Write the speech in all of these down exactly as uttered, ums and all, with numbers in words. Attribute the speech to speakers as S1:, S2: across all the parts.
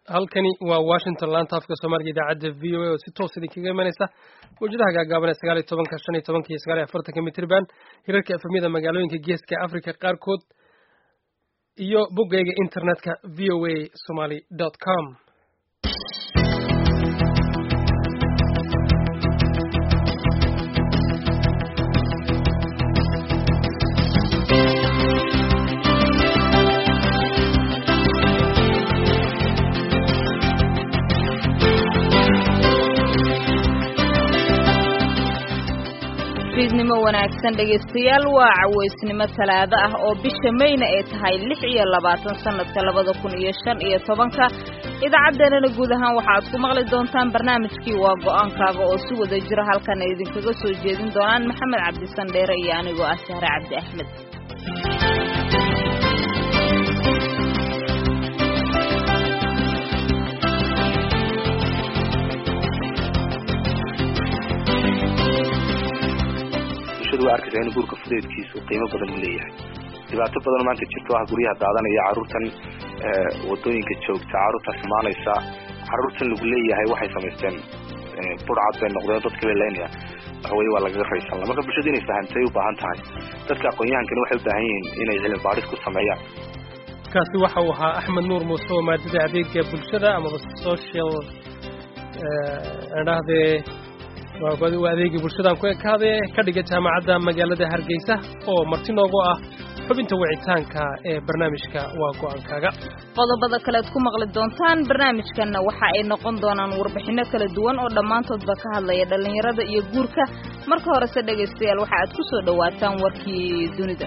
S1: halkani waa Washington laanta afka Soomaaliga idaacadda V O A oo si toos ah idinkaga imanaysa wajadaha gaagaaban sagaal iyo toban shan iyo toban iyo sagaal iyo afartan mitir baan hirarka efemida magaalooyinka geeska Afrika qaarkood iyo bogayga internetka v o a somali dot com.
S2: fiidnimo wanaagsan dhageystayaal waa caweysnimo talaado ah oo bisha Mayna ay tahay lix iyo labaatan sanadka labada kun iyo shan iyo toban idaacadeena guud ahaan waxaad ku maqli doontaan barnaamijkii waa go'aankaaga oo si wada jira halkan idinkaga soo jeedin doonaan Maxamed Cabdi Sandheere iyo anigoo ah Sahra Cabdi Ahmed.
S3: arkaysa in gurka fudeedkiisu qiimo badan u leeyahay dhibaato badan maanta jirto ah guryaha daadanaya caruurtan wadooyinka joogta caruurta xumaanaysa caruurtan lagu leeyahay waxay samaysteen burcad bay noqdeen dadka leeyahay waxay waa laga raysan marka bulshada inay fahantay u baahan tahay dadka aqoonyahankan waxay u baahan yihiin inay cilmi baaris ku sameeyaan
S1: kaasi waxa uu ahaa Axmed Nuur Muuse oo maadada adeegga bulshada ama social anaade waabadu adeegga bulshada ku ekaaday ka dhigay jaamacadda magaalada Hargeysa oo marti noogu ah xubinta wicitaanka ee barnaamijka waa go'aankaaga.
S2: qodobada kale aad ku maqli doontaan barnaamijkana waxa ay noqon doonaan warbixino kala duwan oo dhamaantoodba ka hadlaya dhalinyarada iyo guurka. marka hore se dhageystayaal waxa aad ku soo dhawaataan warkii dunida.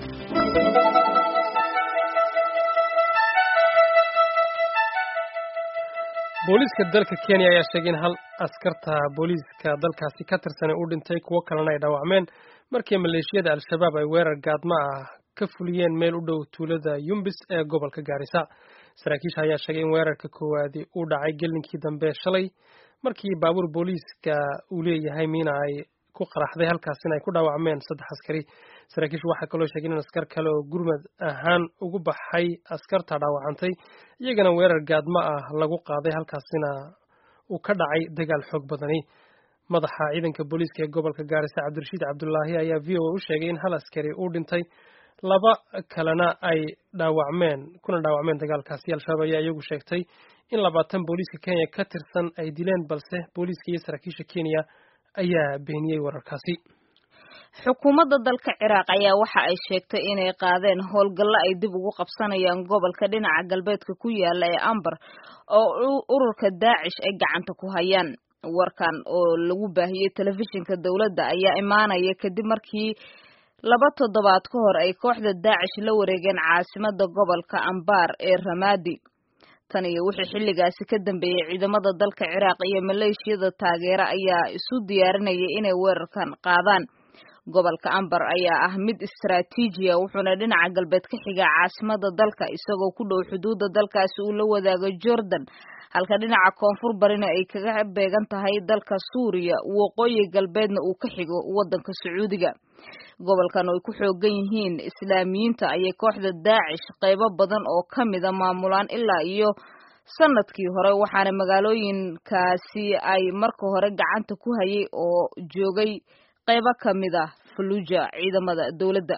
S1: booliska dalka Kenya ayaa sheegay in hal askarta booliska dalkaasi ka tirsan uu dhintay kuwa kalena ay dhaawacmeen markii maleeshiyada al-shabaab ay weerar gaadma ah ka fuliyeen meel u dhow tuulada Yumbis ee gobolka Gaarisa. saraakiisha ayaa sheegay in weerarka koowaad uu dhacay gelinkii dambe shalay markii baabuur booliska uu leeyahay miina ay ku qaraxday halkaasina ay ku dhaawacmeen saddex askari. saraakiishu waxa kaloo sheegay in askar kale oo gurmad ahaan ugu baxay askarta dhaawacantay iyagana weerar gaadma ah lagu qaaday halkaasina uu ka dhacay dagaal xoog badani. madaxa ciidanka booliska ee gobolka Gaarisa Cabdirashiid Cabdullaahi ayaa V O A u sheegay in hal askari uu dhintay laba kalena ay dhaawacmeen kuna dhaawacmeen dagaalkaasi. al-shabaab ayaa iyagu sheegtay in labaatan booliska Kenya ka tirsan ay dileen balse booliska iyo saraakiisha Kenya ayaa beeniyay wararkaasi.
S2: xukuumadda dalka Ciraaq ayaa waxa ay sheegtay inay qaadeen howlgallo ay dib ugu qabsanayaan gobolka dhinaca galbeedka ku yaala ee Ambar oo ururka Daacish ay gacanta ku hayaan. warkan oo lagu baahiyay telefishinka dawladda ayaa imaanaya kadib markii laba toddobaad ka hor ay kooxda Daacish la wareegeen caasimadda gobolka Ambar ee Ramadi. tan iyo wixii xilligaasi ka dambeeyay ciidamada dalka Ciraaq iyo maleeshiyada taageera ayaa isu diyaarinayay inay weerarkan qaadaan. gobolka Ambar ayaa ah mid istiraatiiji ah wuxuuna dhinaca galbeed ka xiga caasimadda dalka isagoo ku dhow xuduudda dalkaasi uu la wadaago Jordan halka dhinaca koonfur barina ay kaga beegan tahay dalka Suuriya waqooyi galbeedna uu ka xigo wadanka Sacuudiga. gobolkan oo ay ku xoogan yihiin islaamiyiinta ayay kooxda Daacish qaybo badan oo kamid ah maamulaan ilaa iyo sanadkii hore waxaana magaalooyinkaasi ay marka hore gacanta ku hayay oo joogay qaybo kamid ah Fallujah ciidamada dawladda.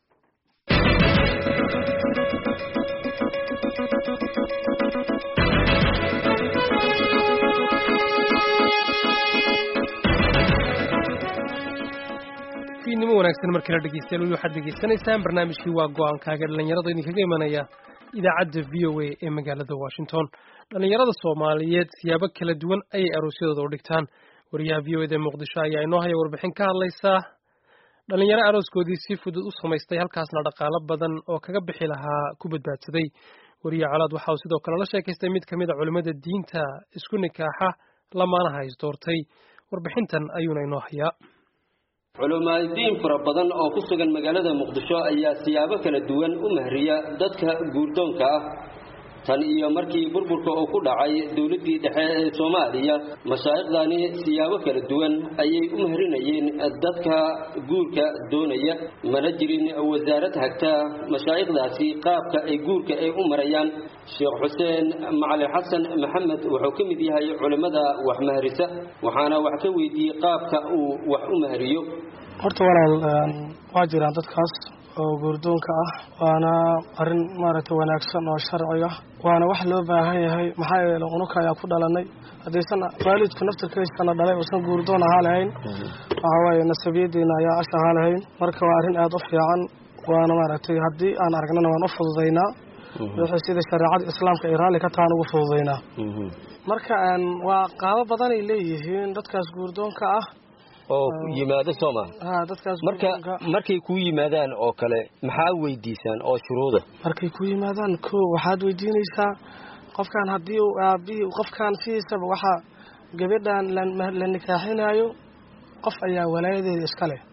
S1: fiidnimo wanaagsan markii la dhageystayaal waxaad dhageysanaysaan barnaamijkii waa go'aankaaga dhalinyarada idinkaga imanaya idaacadda V O A ee magaalada Washington. dhalinyarada Soomaaliyeed siyaabo kala duwan ayay aroosyadooda u dhigtaan. wariyaha V O A ee Muqdisho ayaa inoo haya warbixin ka hadlaysa dhalinyaro arooskoodii si fudud u samaystay halkaasna dhaqaale badan oo kaga bixi lahaa ku badbaadsaday. wariyaha Calaad waxa uu sidoo kale la sheekaystay mid kamid ah culimada diinta isku nikaaxa lamaanaha is doortay. warbixintan ayuuna inoo hayaa.
S4: culumaadiin fara badan oo ku sugan magaalada Muqdisho ayaa siyaabo kala duwan u mahriya dadka guurdoonka ah tan iyo markii burburka uu ku dhacay dawladii dhexe ee Soomaaliya mashaayikhdani siyaabo kala duwan ayay u mahrinayeen dadka guurka doonaya mana jirin wasaaradda hagta mashaayikdaasi qaabka ay guurka ay u marayaan Sheekh Xuseen Macalin Xasan Maxamed wuxuu ka mid yahay culimada wax mahrisa waxaana wax ka weydiiyay qaabka uu wax u mahriyo
S5: horta walaal waa jiraan dadkaas oo guurdoonka ah waana arin maaragtay wanaagsan oo sharci ah waana wax loo baahan yahay maxaa yeelay unuka ayaa ku dhalanay hadaysan waalidku naftirkiisa dhalay oo san guurdoon ahaa lahayn waxa waaye nasabiyadiina ayaa asha ahaa lahayn marka waa arin aad u fiican waana maaragtay haddii aan aragnana waan u fududaynaa wixii sida shariicada islaamka ay raalli ka tahan ugu fududaynaa marka waa qaabo badan ay leeyihiin dadkaas guurdoonka ah
S6: oo yimaado Soomaa
S5: ha dadkaas
S6: marka markay ku yimaadaan oo kale maxaa weydiisan oo shuruuda
S5: markay ku yimaadaan ko waxaad weydiinaysaa qofkan hadii uu aabi qofkan fiisaba waxa gabadhan la nikaaxinayo qof ayaa walaayadeeda iska leh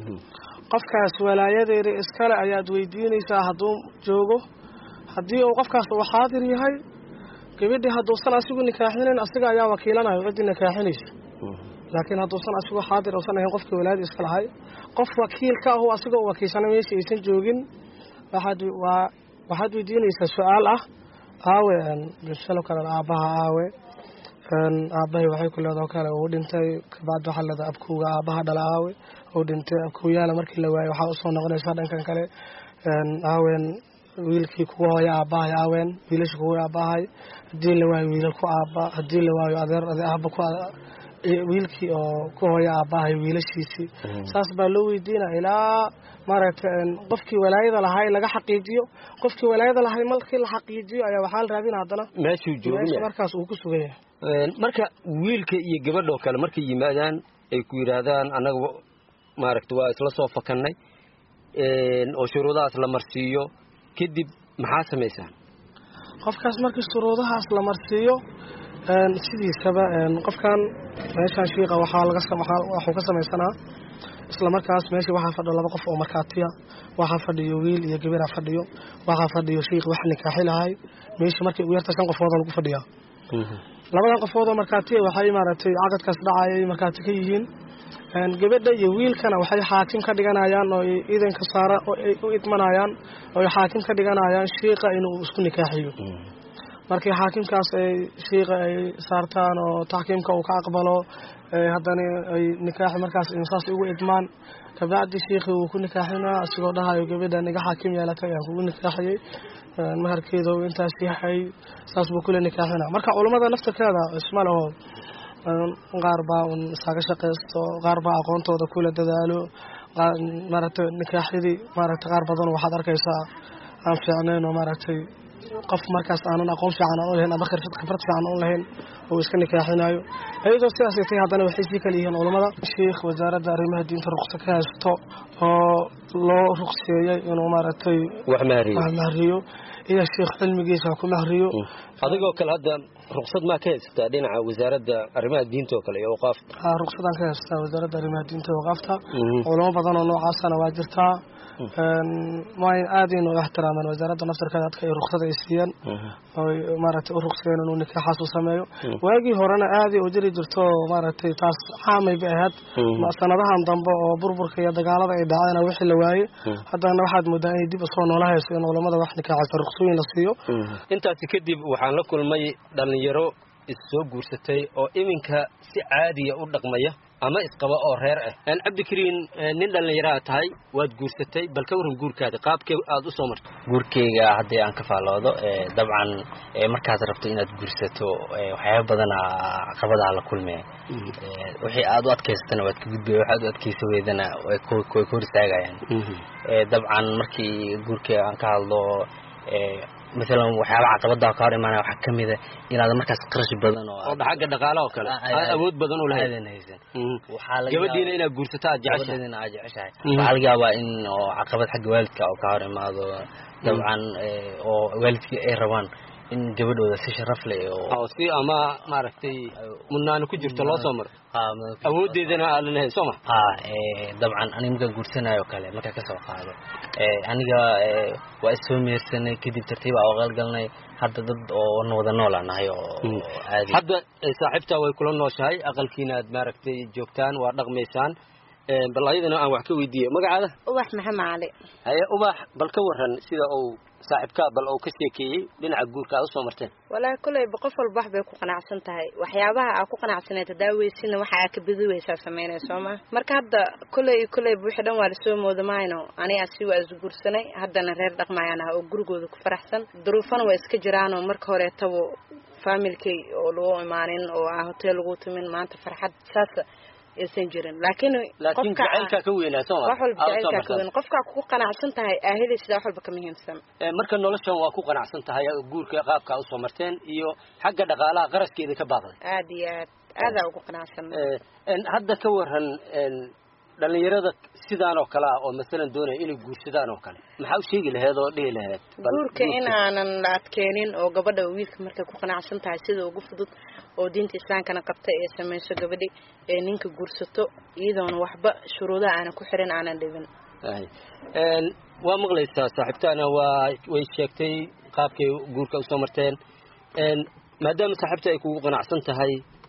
S5: qofkaas walaayadeeda iska leh ayaad weydiinaysaa haduu joogo hadii uu qofkaas uu xaadir yahay gabadhi haduu san asigu nikaaxinayn asiga ayaa wakiilanayo cidina nikaaxinaysa laakiin hadduu san asigu xaadir oo san ahayn qofkii walaad iska lahay qof wakiil ka ah asiga oo wakiilsan meesha aysan joogin waxaad waa waxaad weydiinaysaa su'aal ah aawe bisalo kale aabaha aawe een aabahay waxay ku leedahay kale oo dhintay kabacdi waxa la abkuuga aabaha dhala aawe oo dhintay abkuuyaala markii la waayay waxa u soo noqonaysa dhankan kale een aawen wiilkii kuwa hooyo aabahay aawen wiilasha kuwa aabahay hadii la waayo wiilal ku aaba hadii la waayo adeer aaba ku wiilkii oo ku hooyo aabahay wiilashiisii saas baa loo weydiinaa ilaa maaragtay qofkii walaayada lahaa laga xaqiijiyo qofkii walaayada lahaa markii la xaqiijiyo ayaa waxaa la raadinaa hadana
S6: meeshuu joogo
S5: markaas uu ku sugan yahay
S6: marka wiilka iyo gabadho kale markay yimaadaan ay ku yiraahdaan anaga maaragtay waa isla soo fakanay een oo shuruudahaas la marsiiyo kadib maxaa sameeysan
S5: qofkaas markii shuruudahaas la marsiiyo een sidiisaba een qofkan meeshan shiiqa waxa laga sameeyaa waxa ka sameeysanaa isla markaas meesha waxa fadhiyo laba qof oo markaatiya waxa fadhiyo wiil iyo gabar fadhiyo waxa fadhiyo shiiq wax nikaaxilahay meesha markii ugu yarta shan qofood lagu fadhiyaa labadan qofood oo markaatiya waxay maaragtay aqadkaas dhacay markaati ka yihiin een gabadha iyo wiilkana waxay xaakim ka dhiganayaan oo iidanka saara oo ay u idmanayaan oo xaakim ka dhiganayaan shiiqa inuu isku nikaaxiyo markii xaakimkaas ay shiiqa ay saartaan oo taxkiimka uu ka aqbalo haddana ay nikaax markaas insaas ugu idmaan kabacdi shiiqi uu ku nikaaxinaa asigoo dhahayo gabadha niga xaakim yeelatay aan kugu nikaaxiyay maharkeeda uu intaas yahay saas buu kula nikaaxinaa marka culimada naftirkeeda isma laho qaar baa un isaga shaqeysto qaar baa aqoontooda kula dadaalo maaragtay nikaaxyadii maaragtay qaar badan waxaad arkaysaa aan fiicnayn oo maaragtay qof markaas aanan aqoon fiican aan u lahayn ama khibrad fiican u lahayn oo iska nikaaxinayo ayadoo sidaas ay tahay haddana waxay sii kala yihiin culimada sheekh wasaaradda arrimaha diinta ruqsa ka haysto oo loo ruqseeyay inuu maaragtay
S6: wax mahriyo
S5: wax mahriyo iyo sheekh cilmigiisa ku mahriyo
S6: adigoo kale hadda ruqsad ma ka haystaa dhinaca wasaaradda arrimaha diinta oo kale iyo waqaafta
S5: ha ruqsadan ka haystaa wasaaradda arrimaha diinta iyo waqaafta culimo badan oo noocaasana waa jirtaa ما آدين واحترام من وزارة النصر كانت كي رخصة إسيان ومارت رخصين ونكاح حاسو سمايو واجي هرانا آدي وجري جرتو مارت تاس عامي بأهد ما سندها انضمبا وبربر كي دقالة إدعانا وحي لواي حتى أنا واحد مدعي دي بصون ولا هيسين ولا ماذا واحد نكاح رخصوين لصيو
S6: أنت تكذب وحان لكل مي دلنيرو السوق ورستي أو إمنك سي عادية ودقمية ama isqaba oo reer ah aan Cabdikariin nin dhalinyaro tahay waad guursatay bal ka waran guurkaada qaabkee aad u soo martay
S7: guurkeyga hadii aan ka faaloodo ee dabcan ee markaad rabto inaad guursato waxyaabo badan caqabadaha la kulmay ee wixii aad u adkaysatana waad ka gudbay waxaad u adkaysan weydana way ku ku risaagayaan ee dabcan markii guurkeyga aan ka hadlo ee مثلا وحياة عقبة كاري معنا وحكمي إن هذا مركز قرش بدن
S6: أو حق الدقالة وكلا أود بدن ولا
S7: هذا نهيزن
S6: وحال جبدينا إلى جورستات جعشة
S7: جبدينا عجعشة وحال جوا إن عقبة حق والدك أو كاري ما هذا طبعا أو والدك إيه روان in gabadhooda si sharaf leh
S6: oo si ama maaragtay mudnaan ku jirto loo soo maro awoodeedana aan leeyahay soo ma
S7: ha ee dabcan aniga guursanayo kale marka ka soo qaado ee aniga waa isoo meersanay kadib tartiib ah oo qalgalnay hadda dad oo wada noolaanahay oo aadi
S6: hadda saaxiibta way kula nooshahay aqalkiina aad maaragtay joogtaan waa dhaqmeysaan ee bal ayadana aan wax ka weydiiyo magacaada
S8: ubax maxamed cali
S6: haye ubax bal ka waran sida uu saaxiibka bal oo ka sheekeeyay dhinaca guurka u soo marteen
S8: walaa kulay boqof walba wax bay ku qanacsan tahay waxyaabaha aad ku qanacsanayd daaweysiina waxa aad ka bidweysaa sameynayso ma marka hadda kulay kulay buuxi dhan waa soo moodamayno ani asi waa isguursanay haddana reer dhaqmayana oo gurigooda ku faraxsan duruufana waa iska jiraan oo marka hore tabo familkay oo loo imaanin oo ah hotel lagu tumin maanta farxad saas aysan jirin laakiin
S6: qofka jacaylka ka weynaa soo
S8: wax walba jacaylka ka weyn qofka ku qanacsan tahay aahida sida wax walba ka muhiimsan
S6: ee marka noloshan waa ku qanacsan tahay guurka qaabka u soo marteen iyo xagga dhaqaalaha qarashkeeda ka baaqday
S8: aad iyo aad aad ugu qanacsan
S6: ee hadda ka waran dhalinyarada sidaan oo kala oo mesela doonay inay guursadaan oo kale maxaa u sheegi lahayd oo dhigi lahayd
S8: guurka in aanan la adkeenin oo gabadha wiilka markay ku qanacsan tahay sida ugu fudud oo diinta islaamkana qabta ee sameeyso gabadhi ee ninka guursato iyadoona waxba shuruudo aan ku xirin aanan dhibin
S6: een waa maqlaysaa saaxiibtana waa way sheegtay qaabkay guurka u soo marteen een maadaama saaxiibta ay kugu qanacsan tahay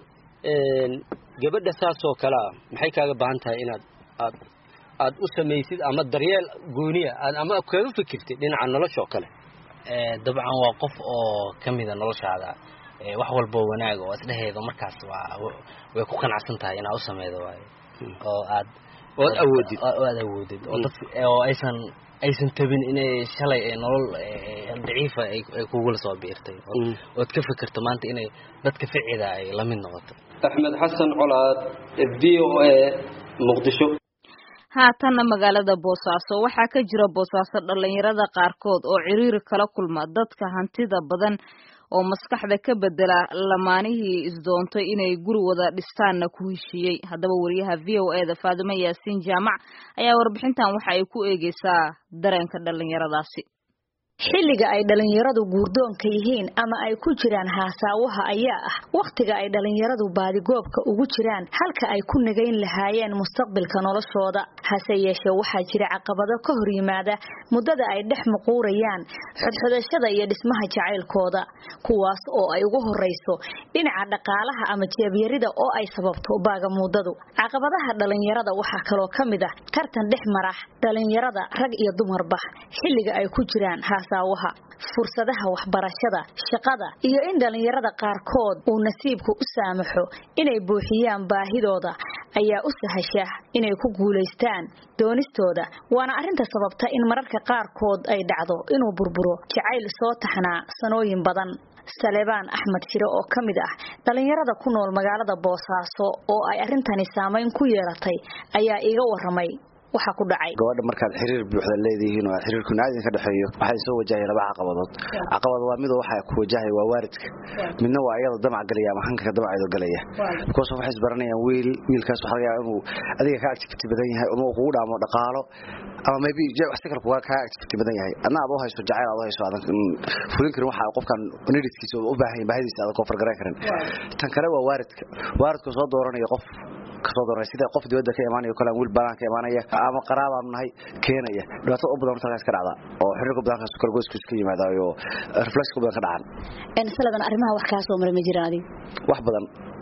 S6: een gabadha saas oo kala maxay kaaga baahan tahay inaad aad aad u sameeysid ama daryeel gooniya ama kaga fikirtid dhinaca nolosha oo kale
S7: ee dabcan waa qof oo kamida noloshaada ee wax walba wanaag oo isdheheedo markaas waa way ku qanacsan tahay inaad u sameeydo waay oo aad
S6: oo awoodid
S7: oo aad awoodid oo dad oo aysan aysan tabin inay shalay ee nolol daciifa ay kugu la soo biirtay oo ka fikirto maanta inay dadka ficida ay la mid noqoto
S6: Axmed Xasan Colaad V O A Muqdisho
S2: haatana magaalada Boosaaso waxaa ka jira Boosaaso dhalinyarada qaarkood oo ciriiri kala kulma dadka hantida badan oo maskaxda ka bedela lamaanihii isdoontay inay guri wada dhistaanna ku heshiiyey haddaba wariyaha V O A da Faadimo Yaasiin Jaamac ayaa warbixintan waxa ay ku eegaysaa dareenka dhalinyaradaasi
S9: xilliga ay dhalinyaradu guurdoonka yihiin ama ay ku jiraan haasaawaha ayaa ah waqtiga ay dhalinyaradu baadigoobka ugu jiraan halka ay ku nagayn lahaayeen mustaqbalka noloshooda hase yeeshee waxaa jira caqabado ka hor yimaada muddada ay dhex muquurayaan xodxodashada iyo dhismaha jacaylkooda kuwaas oo ay ugu horeyso dhinaca dhaqaalaha ama jeebyarida oo ay sababto baagamuudadu caqabadaha dhalinyarada waxaa kaloo ka mid ah tartan dhex marax dhalinyarada rag iyo dumarba xilliga ay ku jiraan haasaawaha fursadaha waxbarashada shaqada iyo in dhalinyarada qaarkood uu nasiibku u saamaxo inay buuxiyaan baahidooda ayaa u sahasha inay ku guuleystaan doonistooda waana arinta sababta in mararka qaarkood ay dhacdo inuu burburo jacayl soo taxnaa sanooyin badan Salebaan Axmed Shiro oo kamid ah dhalinyarada ku nool magaalada Boosaaso oo ay arintani saameyn ku yeelatay ayaa iga waramay waxa ku dhacay
S10: gabadha markaad xiriir buuxda leedahiin oo xiriirku naadin ka dhaxeeyo waxay soo wajahay laba caqabadood caqabad waa mid waxa ku wajahay waa waalidka midna waa iyada damac galaya ama hanka damaceedo galaya because waxay isbaranayaan wiil wiilkaas waxa laga yaabaa inuu adiga ka activity badan yahay oo uu kugu dhaamo dhaqaalo ama maybe wax si kale kuga ka activity badan yahay ana aba hayso jacayl aba hayso adan fulin karin waxa qofkan needskiisa u baahan yahay baahdiisa aad koofar garan karin tan kale waa waalidka waalidku soo dooranaya qof kasoo dooray sida qof dibadda ka imaanayo kala wiil baan ka imaanaya ama qaraaba nahay keenaya dhibaato u badan taas ka dhacda oo xiriirka badan ka kala goys ka yimaadayo reflex ku badan ka dhacan
S9: in saladan arrimaha wax ka soo maray ma jiraan adiga
S10: wax badan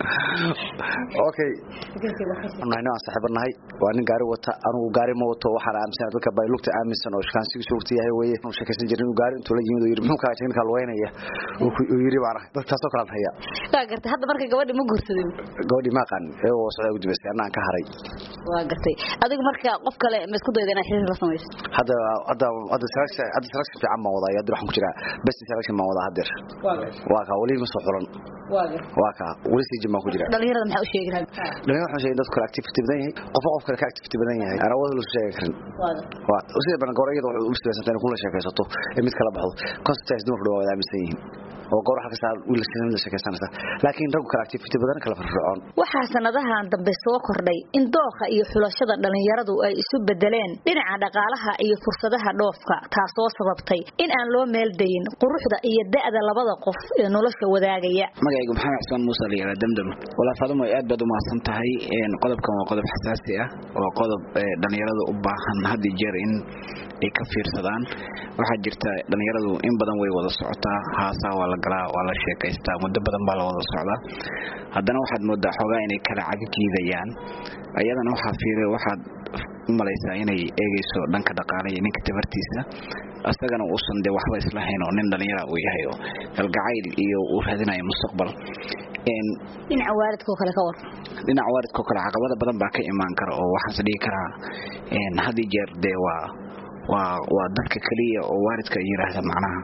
S10: okay anayna saaxiibanahay waa nin gaari wata anigu gaari ma wato waxaan aaminsan dadka bay lugta aaminsan oo shaqaansiga suurta yahay weeye oo sheekaysan jirin uu gaari intuu la yimid oo yiri muxuu ka jecel kala weynaya uu yiri baan dad taasoo kala haya
S9: taa gartay hadda marka gabadhi ma guursadeen
S10: gabadhi ma qan ee oo soo gudbisay anaan ka haray
S9: waa gartay adiga marka qof kale ma isku dayday inaad xiriir la samayso
S10: hadda hadda hadda selection hadda selection fiican ma wada hadda waxaan ku jira best selection ma wada hadda waa ka wali ma soo xulan waa ka wali si region ma ku jira
S9: dhalinyarada maxaa u sheegay
S10: dhalinyarada waxa sheegay dadku activity badan yahay qof qof kale ka activity badan yahay ana wada lu sheegay karin waa usii badan goorayada waxa uu isticmaalsan kula sheekaysato mid kala baxdo constance dumar dhawaa aaminsan yihiin oo goor waxa ka saar wiilashada la sheekaysanaysa laakiin rag kala activity badan kala firfircoon
S9: waxa sanadahan dambe soo kordhay in dooqa iyo xulashada dhalinyaradu ay isu bedeleen dhinaca dhaqaalaha iyo fursadaha dhoofka taasoo sababtay in aan loo meel dayin quruxda iyo da'da labada qof ee nolosha wadaagaya
S11: magaygu maxamed xuseen muuse liira damdam wala fadmo aad baad u maasan tahay in qodobkan waa qodob xasaasi ah oo qodob dhalinyaradu u baahan hadii jeer in ay ka fiirsadaan waxa jirta dhalinyaradu in badan way wada socotaa haasa waa la galaa waa la sheekaystaa muddo badan baa la wada socdaa haddana waxaad moodaa xogaa inay kala cagiidayaan ayadana waxa fiiray waxaad malaysaa inay eegayso dhanka dhaqaalaha ninka tabartiisa asagana uu san de waxba isla hayno nin dhalinyaro uu yahay oo galgacayl iyo uu raadinayo mustaqbal in
S9: dhinaca waalidkoo kale ka war
S11: dhinaca waalidkoo kale caqabado badan baa ka imaan kara oo waxaan isdhihi karaa in hadii jeer de waa waa waa dadka kaliya oo waalidka yiraahdo macnaha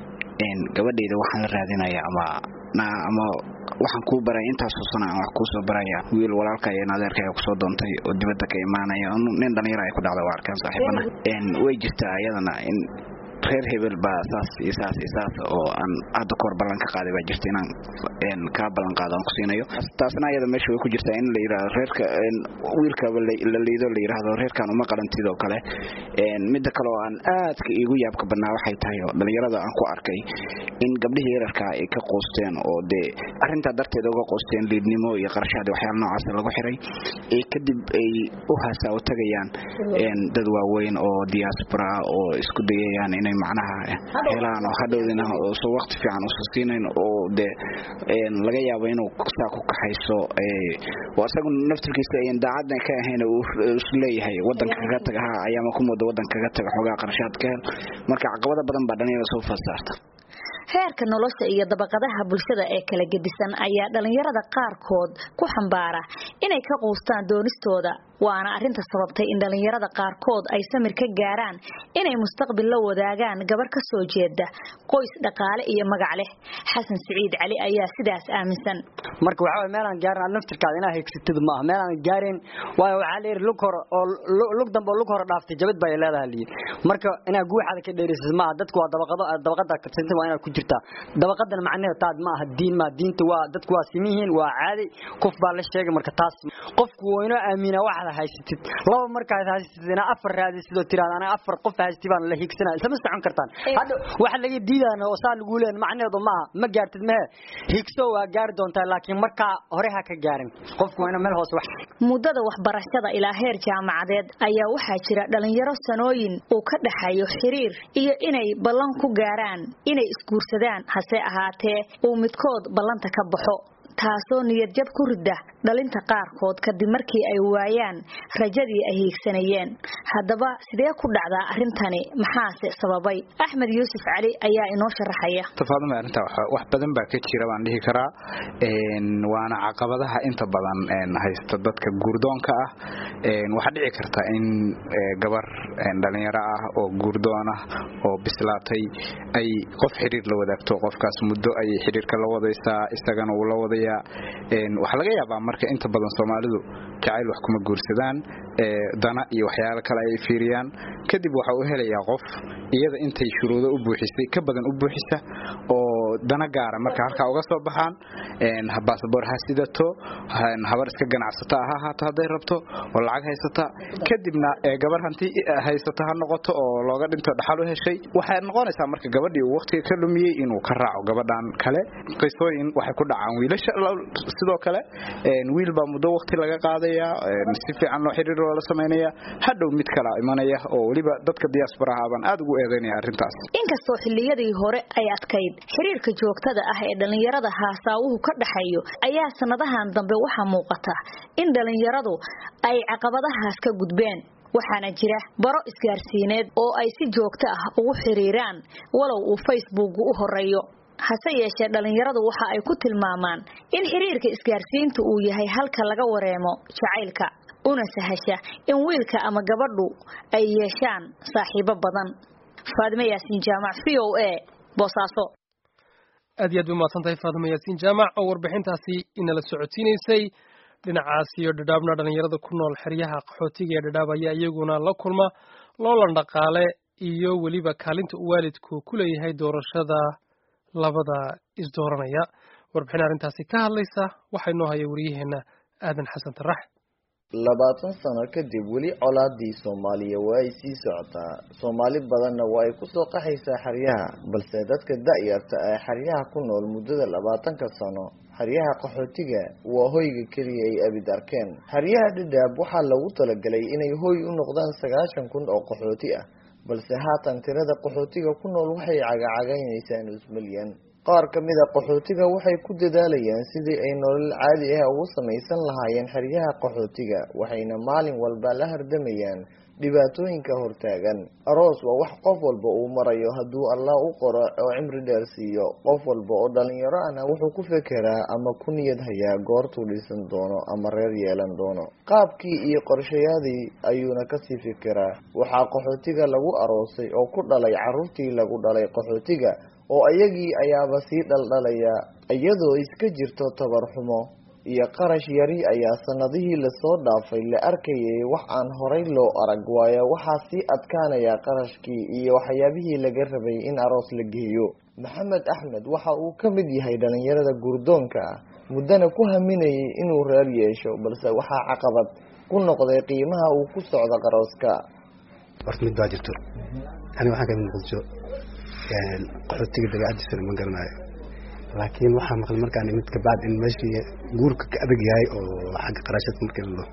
S11: in gabadheeda waxaan la raadinayaa ama ama waxaan ku baray intaas oo sano wax ku soo baraya wiil walaalka iyo adeerkay ku soo doontay oo dibadda ka imaanaya nin dhalinyaro ay ku dhacday waa arkaan saaxiibana in way jirtaa ayadana in reer hebel baa saas isaas isaas oo aan aad kor balan ka qaaday baa jirta inaan in ka balan qaadan ku siinayo taasna ayada meesha way ku jirtaa in la yiraahdo reerka wiilka la liido la yiraahdo reerkan uma qalantido kale in mid kale oo aan aad ka igu yaabka banaa waxay tahay dhalinyarada aan ku arkay in gabdhihii yararka ay ka qoosteen oo de arinta darteed uga qoosteen liidnimo iyo qarashaad waxyaalo noocaas lagu xiray ee kadib ay u haasaa u tagayaan in dad waaweyn oo diaspora oo isku dayayaan inay macnaha helaan oo hadhowdina soo waqti fiican u siinayn oo de een laga yaabo inuu saa ku kaxayso ee wasagu naftirkiisa ay daacadna ka ahayn uu isleeyahay wadanka kaga tagaha ayaama ku moodo wadanka kaga taga xogaa qarashaadka marka caqabado badan baa dhalinyarada soo fasaarta
S9: heerka nolosha iyo dabaqadaha bulshada ee kala gedisan ayaa dhalinyarada qaarkood ku xambaara inay ka quustaan doonistooda waana arinta sababtay in dhalinyarada qaarkood ay samir ka gaaraan inay mustaqbal la wadaagaan gabar ka soo jeeda qoys dhaqaale iyo magac leh xasan saciid cali ayaa sidaas aaminsan
S12: marka waxa meelan gaarna naftirkaada inaa heegsatid ma aha meelan gaarin waayo waxa leer lug hor oo lug dambe lug hor dhaaftay jabad bay leedahay marka inaa guuxada ka dheerisid ma dadku waa dabaqado dabaqada ka tirsan waa inaa ku jirta dabaqadan macnaheedu taad ma aha diin ma diinta waa dadku waa simihiin waa caadi qof baa la sheegay marka taas qofku waa inuu aamina waxa haysatid laba marka aad haysatid ina afar raadi sidoo tiraadana afar qof haysatid baan la hiigsanaa isma socon kartaan hadda waxa laga diidaana oo saa lagu leen macnaheedu ma aha ma gaartid ma hiigso waa gaar doontaa laakiin marka hore ha ka gaarin qofku waa inuu meel hoos wax
S9: muddada waxbarashada ilaa heer jaamacadeed ayaa waxa jira dhalinyaro sanooyin oo ka dhaxayo xiriir iyo inay ballan ku gaaraan inay isguursadaan hase ahaatee uu midkood ballanta ka baxo taasoo niyad jab ku rida dhalinta qaarkood kadib markii ay waayaan rajadii ay hiigsanayeen haddaba sidee ku dhacdaa arintani maxaase sababay axmed yuusuf cali ayaa inoo sharaxaya
S13: tafaaduma arinta wax badan baa ka jira baan dhihi karaa een waana caqabadaha inta badan een haysta dadka guurdoonka ah een waxa dhici karta in gabar dhalinyaro ah oo guurdoon ah oo bislaatay ay qof xiriir la wadaagto qofkaas muddo ay xiriirka la wadaysaa isagana uu la wadaya een waxa laga yaabaa marka inta badan Soomaalidu jacayl wax kuma guursadaan ee dana iyo waxyaalo kale ay fiiriyaan kadib waxa uu helayaa qof iyada intay shuruudo u buuxisay ka badan u buuxisa oo dana gaara marka halka uga soo baxaan een baasaboor hasidato habar iska ganacsata aha hata haday rabto oo lacag haysata kadibna ee gabar hanti haysata ha noqoto oo looga dhinto dhaxal u heshay waxay noqonaysaa marka gabadhii waqtiga ka lumiyay inuu ka raaco gabadhan kale qisooyin waxay ku dhacaan wiilasha sidoo kale een wiil baa muddo waqti laga qaadaya si fiican loo xiriir loo sameeynaya hadhow mid kala imanaya oo waliba dadka diaspora ahaan aad ugu eedeynaya arintaas
S9: inkastoo xilliyadii hore ay adkayd xiriirka joogtada ah ee dhalinyarada haasaawuhu ka dhaxayo ayaa sanadahan dambe waxa muuqata in dhalinyaradu ay caqabadahaas ka gudbeen waxaana jira baro isgaarsiineed oo ay si joogto ah ugu xiriiraan walow uu Facebook u horeeyo hase yeeshee dhalinyaradu waxa ay ku tilmaamaan in xiriirka isgaarsiintu uu yahay halka laga wareemo jacaylka una sahasha in wiilka ama gabadhu ay yeeshaan saaxiibo badan Faadime Yaasin Jaamac V O A Boosaaso
S1: aad iyo aad bay mahadsantahay Faadimo Yaasiin Jaamac oo warbixintaasi inala socodsiinaysay. dhinacaas iyo dhadhaabna dhalinyarada ku nool xeryaha qaxootiga ee dhadhaab ayaa iyaguna la kulma loolan dhaqaale iyo weliba kaalinta uu waalidku ku leeyahay doorashada labada isdooranaya. warbixin arrintaasi ka hadlaysa waxaa inoo haya wariyaheena aadan xasan tarax.
S14: labaatan sano kadib weli colaadii Soomaaliya waa ay sii socotaa. Soomaali badanna waa ay ku soo qaxaysaa xeryaha, balse dadka da'yarta ee xeryaha ku nool muddada labaatanka sano xeryaha qaxootiga waa hoyga kaliya ay abid arkeen. xeryaha Dadaab waxaa lagu talagalay inay hoy u noqdaan sagaashan kun oo qaxooti ah, balse haatan tirada qaxootiga ku nool waxay cagacagaynaysaa nus milyan. qaar ka mid ah qaxootiga waxay ku dadaalayaan sidii ay nolol caadi ah ugu samaysan lahaayeen xeryaha qaxootiga, waxayna maalin walba la hardamayaan dhibaatooyinka hortaagan. aroos waa wax qof walba uu marayo hadduu Allah u qoro oo cimri dheer siiyo. qof walba oo dhalinyaro ahna wuxuu ku fekeraa ama ku niyad hayaa goortuu dhisan doono ama reer yeelan doono. qaabkii iyo qorshayaadii ayuuna kasii fekeraa. waxaa qaxootiga lagu aroosay oo ku dhalay carruurtii lagu dhalay qaxootiga, oo ayagii ayaaba sii dhaldhalaya iyadoo iska jirto tabar xumo iyo qarash yari ayaa sanadihii lasoo dhaafay la arkayay wax aan horay loo arag. waayo waxaa sii adkaanaya qarashkii iyo waxyaabihii laga rabay in aroos la geeyo. maxamed axmed waxa uu ka mid yahay dhalinyarada gurdoonka ah, muddana ku haminayay inuu reer yeesho, balse waxaa caqabad ku noqday qiimaha uu ku socdo qarooska.
S15: horta mid baa jirto ani waxaan ka mid noqdo qaxootiga dabeecadiisa ma garanayo, laakiin waxaa maqlay markaan mid ka bacd in meeshii guurka ka adag yahay oo xagga qarashadka markii la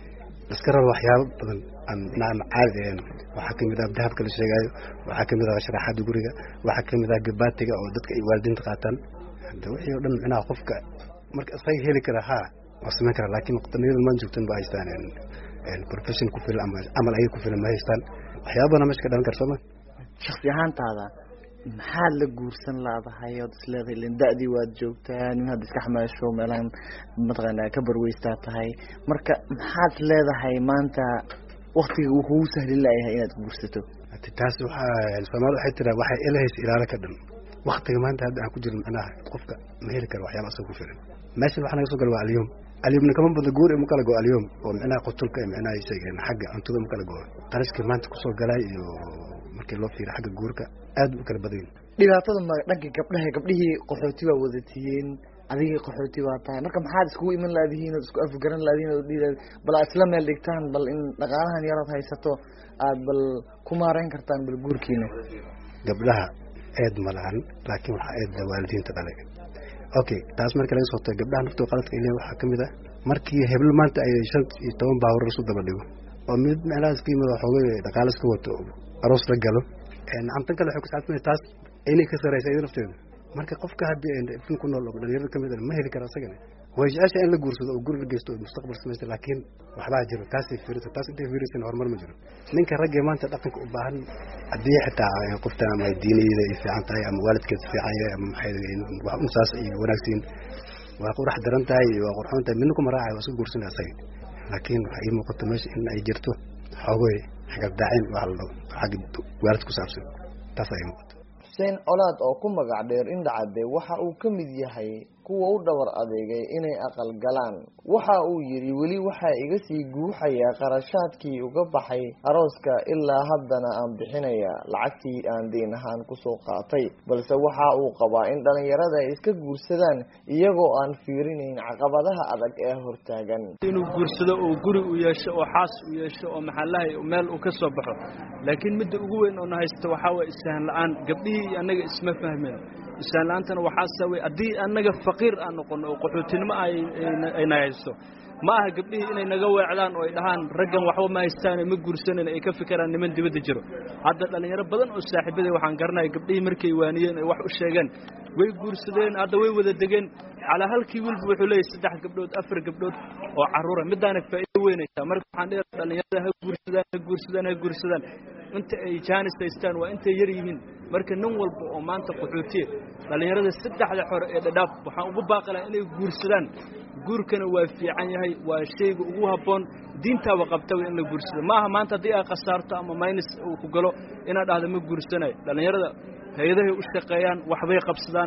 S15: iska rabo waxyaabo badan aan naan caadi ahayn. waxaa kamid ah dahabka la sheegayo, waxaa kamid ah sharaxaada guriga, waxaa kamid ah gabaatiga oo dadka ay waalidiinta qaataan. hadda wixii oo dhan macnaha qofka marka isaga heli kara ha waa samayn kara, laakiin waqtiyada maan joogtan ba haystaan profession ku filan ama amal ay ku filan ma haystaan. waxyaabana meesha ka dhalan kara sooma.
S14: shakhsi ahaantaada maxaad la guursan laadahay oo isleedahay ilaa da'dii waad joogtaa, nin hadda iska xamaasho meelaan mataqaanaa ka barweystaa tahay, marka maxaad leedahay maanta waqtiga uu kugu sahlin lahayaa inaad guursato?
S15: taas waxaa Soomaali waxay tiraa waxay ilahays ilaala ka dhan. waqtiga maanta hadda aan ku jirno macnaha qofka ma heli karo waxyaabo asoo ku filan. meesha waxa naga soo gal waa alyom alyomna kama badna guur ima kala go alyom oo macnaha qotolka macnaha ay sheegeen xagga cuntada ma kala go qarashka maanta ku soo galay iyo markii loo fiiro xagga guurka aad u kala badan.
S14: dhibaatada ma dhanka gabdhaha gabdhihii qaxooti waa wadatiin, adigii qaxooti waa tahay, marka maxaad iskugu iman laadihiin oo isku afgaran laadihiin oo dhiilaad bal aad isla meel dhigtaan, bal in dhaqaalahan yaraad haysato aad bal ku maareyn kartaan bal guurkiina?
S15: gabdhaha eed ma lahan, laakiin waxaa eed waalidiinta dhalay. okay taas marka laga soo tago gabdhaha naftooda qaladka ilaa waxaa kamid ah markii hebel maanta ay shan iyo toban baawar isu daba dhigo oo mid macnahaas ka yimid waxoogay dhaqaale iska wato aroos la galo amtan kale waxay ku saabsan taas inay ka sareysa iyada nafteeda. marka qofka haddii fin ku nool oo dhalinyarada kamid ah ma heli kara asagana way jecesha in la guursado oo guri la geysto oo mustaqbal samaysto, laakiin waxbaa jiro taasay fiirisa taas intay fiirisana horumar ma jiro. ninka ragga maanta dhaqanka u baahan haddii xitaa qofta ama diiniyada ay fiican tahay ama waalidkeed fiican yahay ama maxay wax unsaas iyo wanaagsiin waa qurax daran tahay waa qurxoon tahay midna kuma raacay waa iska guursanaya asaga. laakiin waxaa ii muuqata meesha in ay jirto xoogay xagab daacin wax la dhaho xagga waalid ku saabsan taas ay muuqata.
S14: xuseen colaad oo ku magac dheer Indhacade waxa uu ka mid yahay kuwa u dhawar adeegay inay aqal galaan. waxa uu yiri weli waxa iga sii guuxaya qarashaadkii uga baxay arooska ilaa haddana aan bixinaya lacagtii aan deyn ahaan ku soo qaatay, balse waxa uu qabaa in dhalinyarada ay iska guursadaan iyagoo aan fiirinayn caqabadaha adag ee hortaagan.
S16: inuu guursado oo guri u yeesho oo xaas u yeesho oo maxallahay meel uu ka soo baxo, laakiin midda ugu weyn oo haysto waxa way isaan la'aan. gabdhihii anaga isma fahmeen isaan la'aantana waxaa sabay haddii anaga faqiir aan noqono oo qaxootinimo ay ay nahayso ma aha gabdhihii inay naga weecdaan oo ay dhahaan raggan waxba ma haystaan ma guursaneen ay ka fikiraan niman dibadda jiro. hadda dhalinyaro badan oo saaxiibaday waxaan garanayaa gabdhihii markay waaniyeen ay wax u sheegeen way guursadeen, hadda way wada degeen calaa halkii wiilba wuxuu leeyahay saddex gabdhood afar gabdhood oo carruura. midaana faa'iido weynaysaa. marka waxaan dhigaa dhalinyarada ha guursadaan ha guursadaan ha guursadaan inta ay jaanis haystaan waa intay yar yihiin. marka nin walba oo maanta qaxootiye dhalinyarada saddexda xor ee dhadhaaf waxaan ugu baaqalaa inay guursadaan. guurkana waa fiican yahay, waa shayga ugu habboon, diintaaba qabtaba in la guursado. maaha maanta haddii aad khasaarto ama minus uu ku galo inaad dhahdo ma guursanayo. dhalinyarada hay-adahay u shaqeeyaan waxbay qabsadaan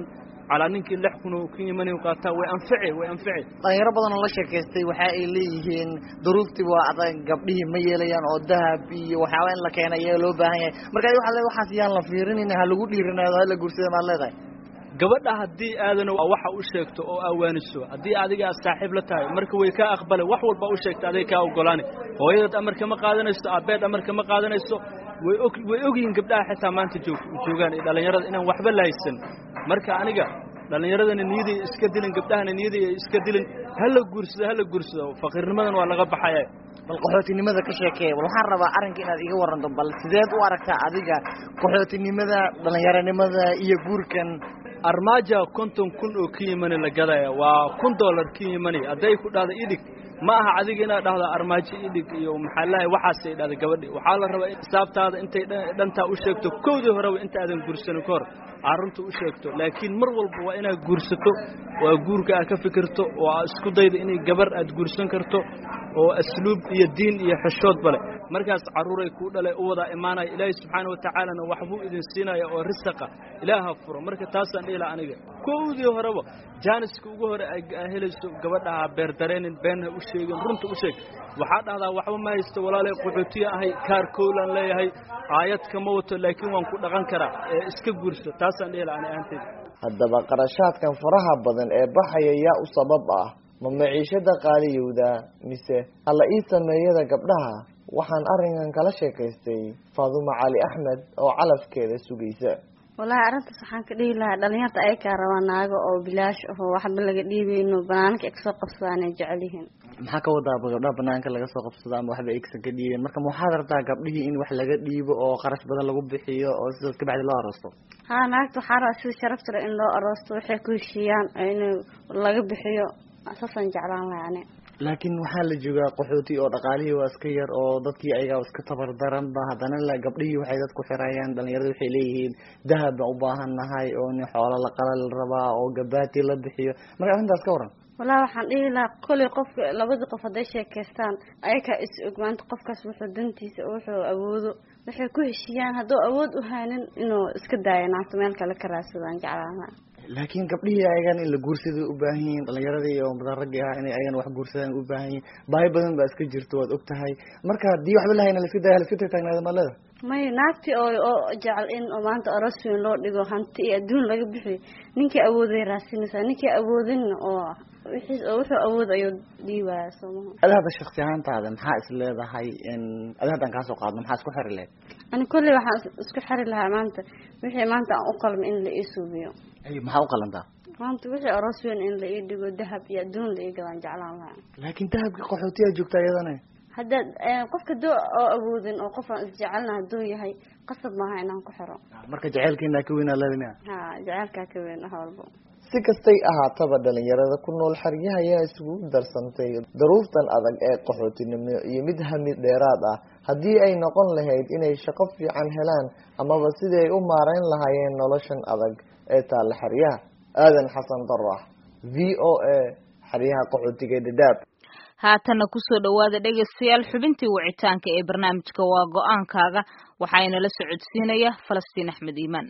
S16: calaa ninkii lix kun oo ka yimani qaataa way anfici way anfici
S14: dhalinyaro badan oo la sheekaystay waxa ay leeyihiin duruuftii waa adag gabdhihii ma yeelayaan oo dahab iyo waxyaaba in la keenay ayaa loo baahan yahay marka waxa leedahay waxaas yaan la fiirinin ha lagu dhiirinaado ha la guursado ma leedahay
S16: gabadha haddii aadan waxa u sheegto oo awaaniso haddii adiga saaxiib la tahay marka way ka aqbalay wax walba u sheegto adiga ka ogolaani hooyada amarka ma qaadanayso abeed amarka ma qaadanayso way og way ogyiin gabdhaha xitaa maanta joog joogaan ee dhalinyarada inaan waxba la haysan marka aniga dhalinyaradana niyadii iska dilin gabdhahana niyadii iska dilin hala guursado hala guursado faqiirnimadan waa laga baxaya
S14: bal qaxootinimada ka sheekay bal waxaan rabaa arrinka inaad iga waranto bal sideed u aragtaa adiga qaxootinimada dhalinyaranimada iyo guurkan
S16: armaaja konton kun oo ka yimani la gadaya waa kun dollar ka yimani hadday ku dhahdo idig ma aha adiga inaad dhahdo armaajo idig iyo maxaa lahay waxaas ay dhahdo gabadhi waxaa la rabaa xisaabtaada intay dhantaa u sheegto kowdii horeba inta aadan guursanin ka hor arrinta u sheegto laakiin mar walba waa inaad guursato waa guurka aad ka fikirto oo aad isku daydo inay gabar aad guursan karto oo asluub iyo diin iyo xishood bale markaas caruuray ku dhalay u wada imaanay ilaahay subxaanahu wa ta'ala waxbuu idin siinaya oo risaqa ilaaha furo marka taasaan dhila aniga koowdii horeba jaaniska ugu hore ay helayso gabadha beer dareenin been u sheegin runta u sheeg waxa dhahdaa waxba ma haysto walaalay qaxootiya ahay kaar koolan leeyahay aayad kama wato laakiin waan ku dhaqan karaa ee iska guurso taasaan dhila aniga aantay
S14: haddaba qarashaadkan faraha badan ee baxaya yaa u sabab ah ma maciishada qaaliyowda mise alla ii sameeyada gabdhaha waxaan arrinkan kala sheekaystay Faadumo Cali Axmed oo calafkeeda sugaysa
S17: wallahi arintaas waxaan ka dhihi lahaa dhalinyarta ay ka rabaan naago oo bilaash ah oo waxba laga dhiibayno banaanka ay kasoo qabsadaan ay jecel yihiin
S14: maxaa ka wadaa gabdhaha banaanka laga soo qabsado ama waxba ay ka dhiibeen marka waxaad rabtaa gabdhihii in wax laga dhiibo oo qarash badan lagu bixiyo oo sidaas ka bacdi loo aroosto
S17: haa naagta waxaa rabaa sida sharafta in loo aroosto waxay ku heshiiyaan in laga bixiyo asasan jeclaan lahayn
S14: laakiin waxaa la joogaa qaxooti oo dhaqaalihii waa iska yar oo dadkii ayaga iska tabar daran ba haddana la gabdhihii waxay dadku xirayaan dhalinyarada waxay leeyihiin dahab baan u baahanahay oo nin xoolo la qalal rabaa oo gabaati la bixiyo marka arrintaas ka waran
S17: wallahi waxaan dhihi lahaa kolay qofka labada qof hadday sheekaystaan ayaga is ogmaanta qofkaas wuxuu dantiisa wuxuu awoodo waxay ku heshiiyaan hadduu awood u haynin inuu iska daayo naagta meel kale ka raadsadaan jeclaana
S14: laakiin gabdhihii ayagan in la guursado u baahan yihiin dhalinyaradii iyo mudarragii ah inay ayagan wax guursadaan u baahan yihiin baahi badan baa iska jirto waad og tahay marka haddii waxba lahayna laiska daya laiska tagtaagnaada malada
S17: may naagtii oo oo jecel in oo maanta aroos weyn loo dhigo hanti iyo adduun laga bixiyo ninkii awooday raasinaysaa ninkii awoodin oo wixii oo wuxuu awood ayuu dhiibaya soomaha
S14: ada hadda shakhsi ahaantaada maxaa is leedahay in ada haddaan kaa soo qaadno maxaa isku xiri lahayd
S17: ani kolley waxaan isku xiri lahaa maanta wixii maanta aan u qalmo in la ii suubiyo
S14: ay maxaa u qalantaa
S17: maanta wixii aroos weyn in la ii dhigo dahab iyo adduun la ii gadaan jeclaan lahaa
S14: laakiin dahabkii qaxootiyaa joogtaa iyadana
S17: haddaad qofka doo oo awoodin oo qof aan isjecelna hadduu yahay qasab maaha inaan ku xiro
S14: marka jaceylkiina ka weynaa leedina
S17: ha jaceylkaa ka weyn wax walba
S14: si kastay ahaataba dhalinyarada ku nool xeryaha ayaa isugu darsantay daruurtan adag ee qaxootinimo iyo mid hamid dheeraad ah haddii ay noqon lahayd inay shaqo fiican helaan amaba sidii ay u maareyn lahaayeen noloshan adag ee taalla xeryaha aadan xasan darax v o a xeryaha qaxootiga Dadaab
S2: haatana kusoo dhawaada dhegeystayaal xubintii wicitaanka ee barnaamijka waa go'aankaaga waxaana la socodsiinaya Falastiin Axmed Iimaan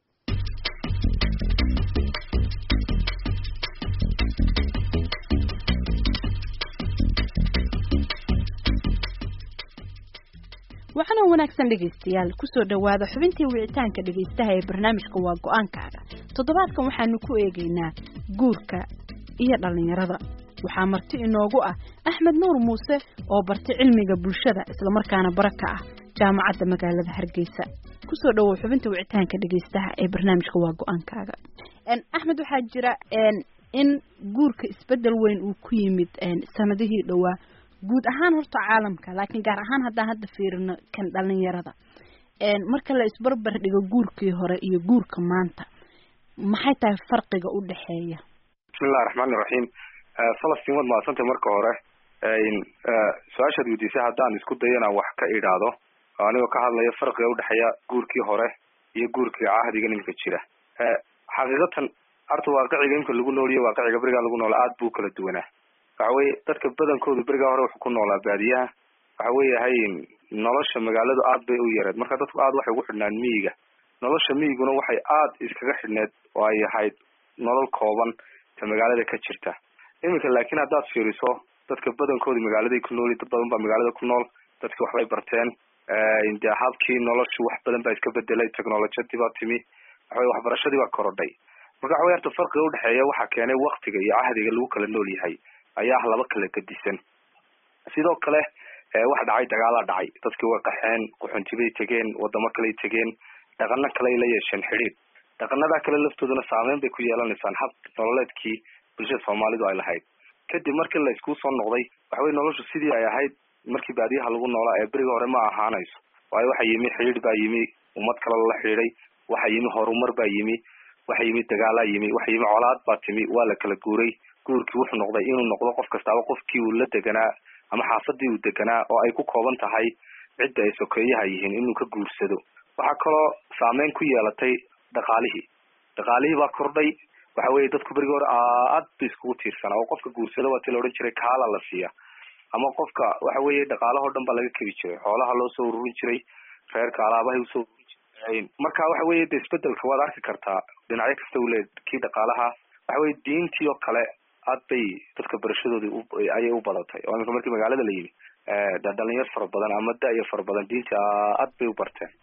S18: waxaana wanaagsan dhegeystayaal kusoo dhawaada xubintii wicitaanka dhegeystaha ee barnaamijka waa go'aankaaga toddobaadkan waxaanu ku eegaynaa guurka iyo dhalinyarada waxaa marti inoogu ah Axmed Nuur Muuse oo bartay cilmiga bulshada isla markaana baraka ah jaamacadda magaalada Hargeysa kusoo dhawow xubinta wicitaanka dhegeystaha ee barnaamijka waa go'aankaaga een Axmed waxaa jira een in guurka isbedel weyn uu ku yimid een sanadihii dhawaa guud ahaan horta caalamka laakiin gaar ahaan haddaan hadda fiirino kan dhalinyarada een marka la isbarbar dhigo guurkii hore iyo guurka maanta maxay tahay farqiga u dhaxeeya
S3: bismillaahir rahmaanir rahiim Falastiin wad maasanta marka hore in su'aasha weydiisay haddaan isku dayana wax ka idhaado anigoo ka hadlaya farqiga u dhaxeeya guurkii hore iyo guurkii ahdiga ninka jira xaqiiqatan artu waaqiciga inka lagu nooliyo waaqiciga bariga lagu noolaa aad buu kala duwanaa waxa weeye dadka badankoodu bariga hore wuxuu ku noolaa baadiyaha waxa weeyahay nolosha magaaladu aad bay u yareed marka dadku aad waxay ugu xidhnaan miyiga nolosha miyiguna waxay aad iskaga xidhneed oo ay ahayd nolol kooban ta magaalada ka jirta. iminka laakiin haddaad fiiriso dadka badankooda magaaladay ku nool dad badan baa magaalada ku nool dadka waxbay barteen dee habkii noloshu wax badan baa iska bedelay technolojiyadii baa timi waxaway waxbarashadii baa korodhay marka waxa wey horta farqiga udhexeeya waxaa keenay waktiga iyo cahdiga lagu kala nool yahay ayaa laba kala gadisan. sidoo kale waxa dhacay dagaalaa dhacay dadkii way qaxeen quxuntibay tegeen wadamo kaley tegeen dhaqano kale ay la yeesheen xidhiid dhaqanada kale laftooduna saameyn bay ku yeelanaysaan hab nololeedkii bulshada soomaalidu ay lahayd. kadib markii la isku soo noqday waxa wey noloshu sidii ay ahayd markii baadiyaha lagu noolaa ee beriga hore ma ahaanayso waayo waxa yimi xidhiid baa yimi ummad kale lala xidhiiday waxa yimi horumar baa yimi waxa yimi dagaalaa yimi waxa yimi colaad baa timi waa la kala guuray guurkii wuxuu noqday inuu noqdo qof kastaaba qofkii uu la deganaa ama xaafadii uu deganaa oo ay ku kooban tahay cidda ay sokeeyaha yihiin inuu ka guursado. waxaa kaloo saameyn ku yeelatay dhaqaalihii dhaqaalihii baa kordhay waxa weye dadku berigi hore aad ba iskugu tiirsanaa oo qofka guursada waa ti la odhan jiray kaala la siiya ama qofka waxa weye dhaqaalahoo dhan baa laga kebi jiray xoolaha loo soo ururin jiray reerka alaabahay usoo ururin jiray marka waxa weye de isbedelka waad arki kartaa dhinacyo kasta ule kii dhaqaalaha waxa weye diintii oo kale aad bay dadka barashadoodii ayay u badatay oo iminka markii magaalada la yimi dhalinyar fara badan ama da-yo fara badan diintii aad bay u barteen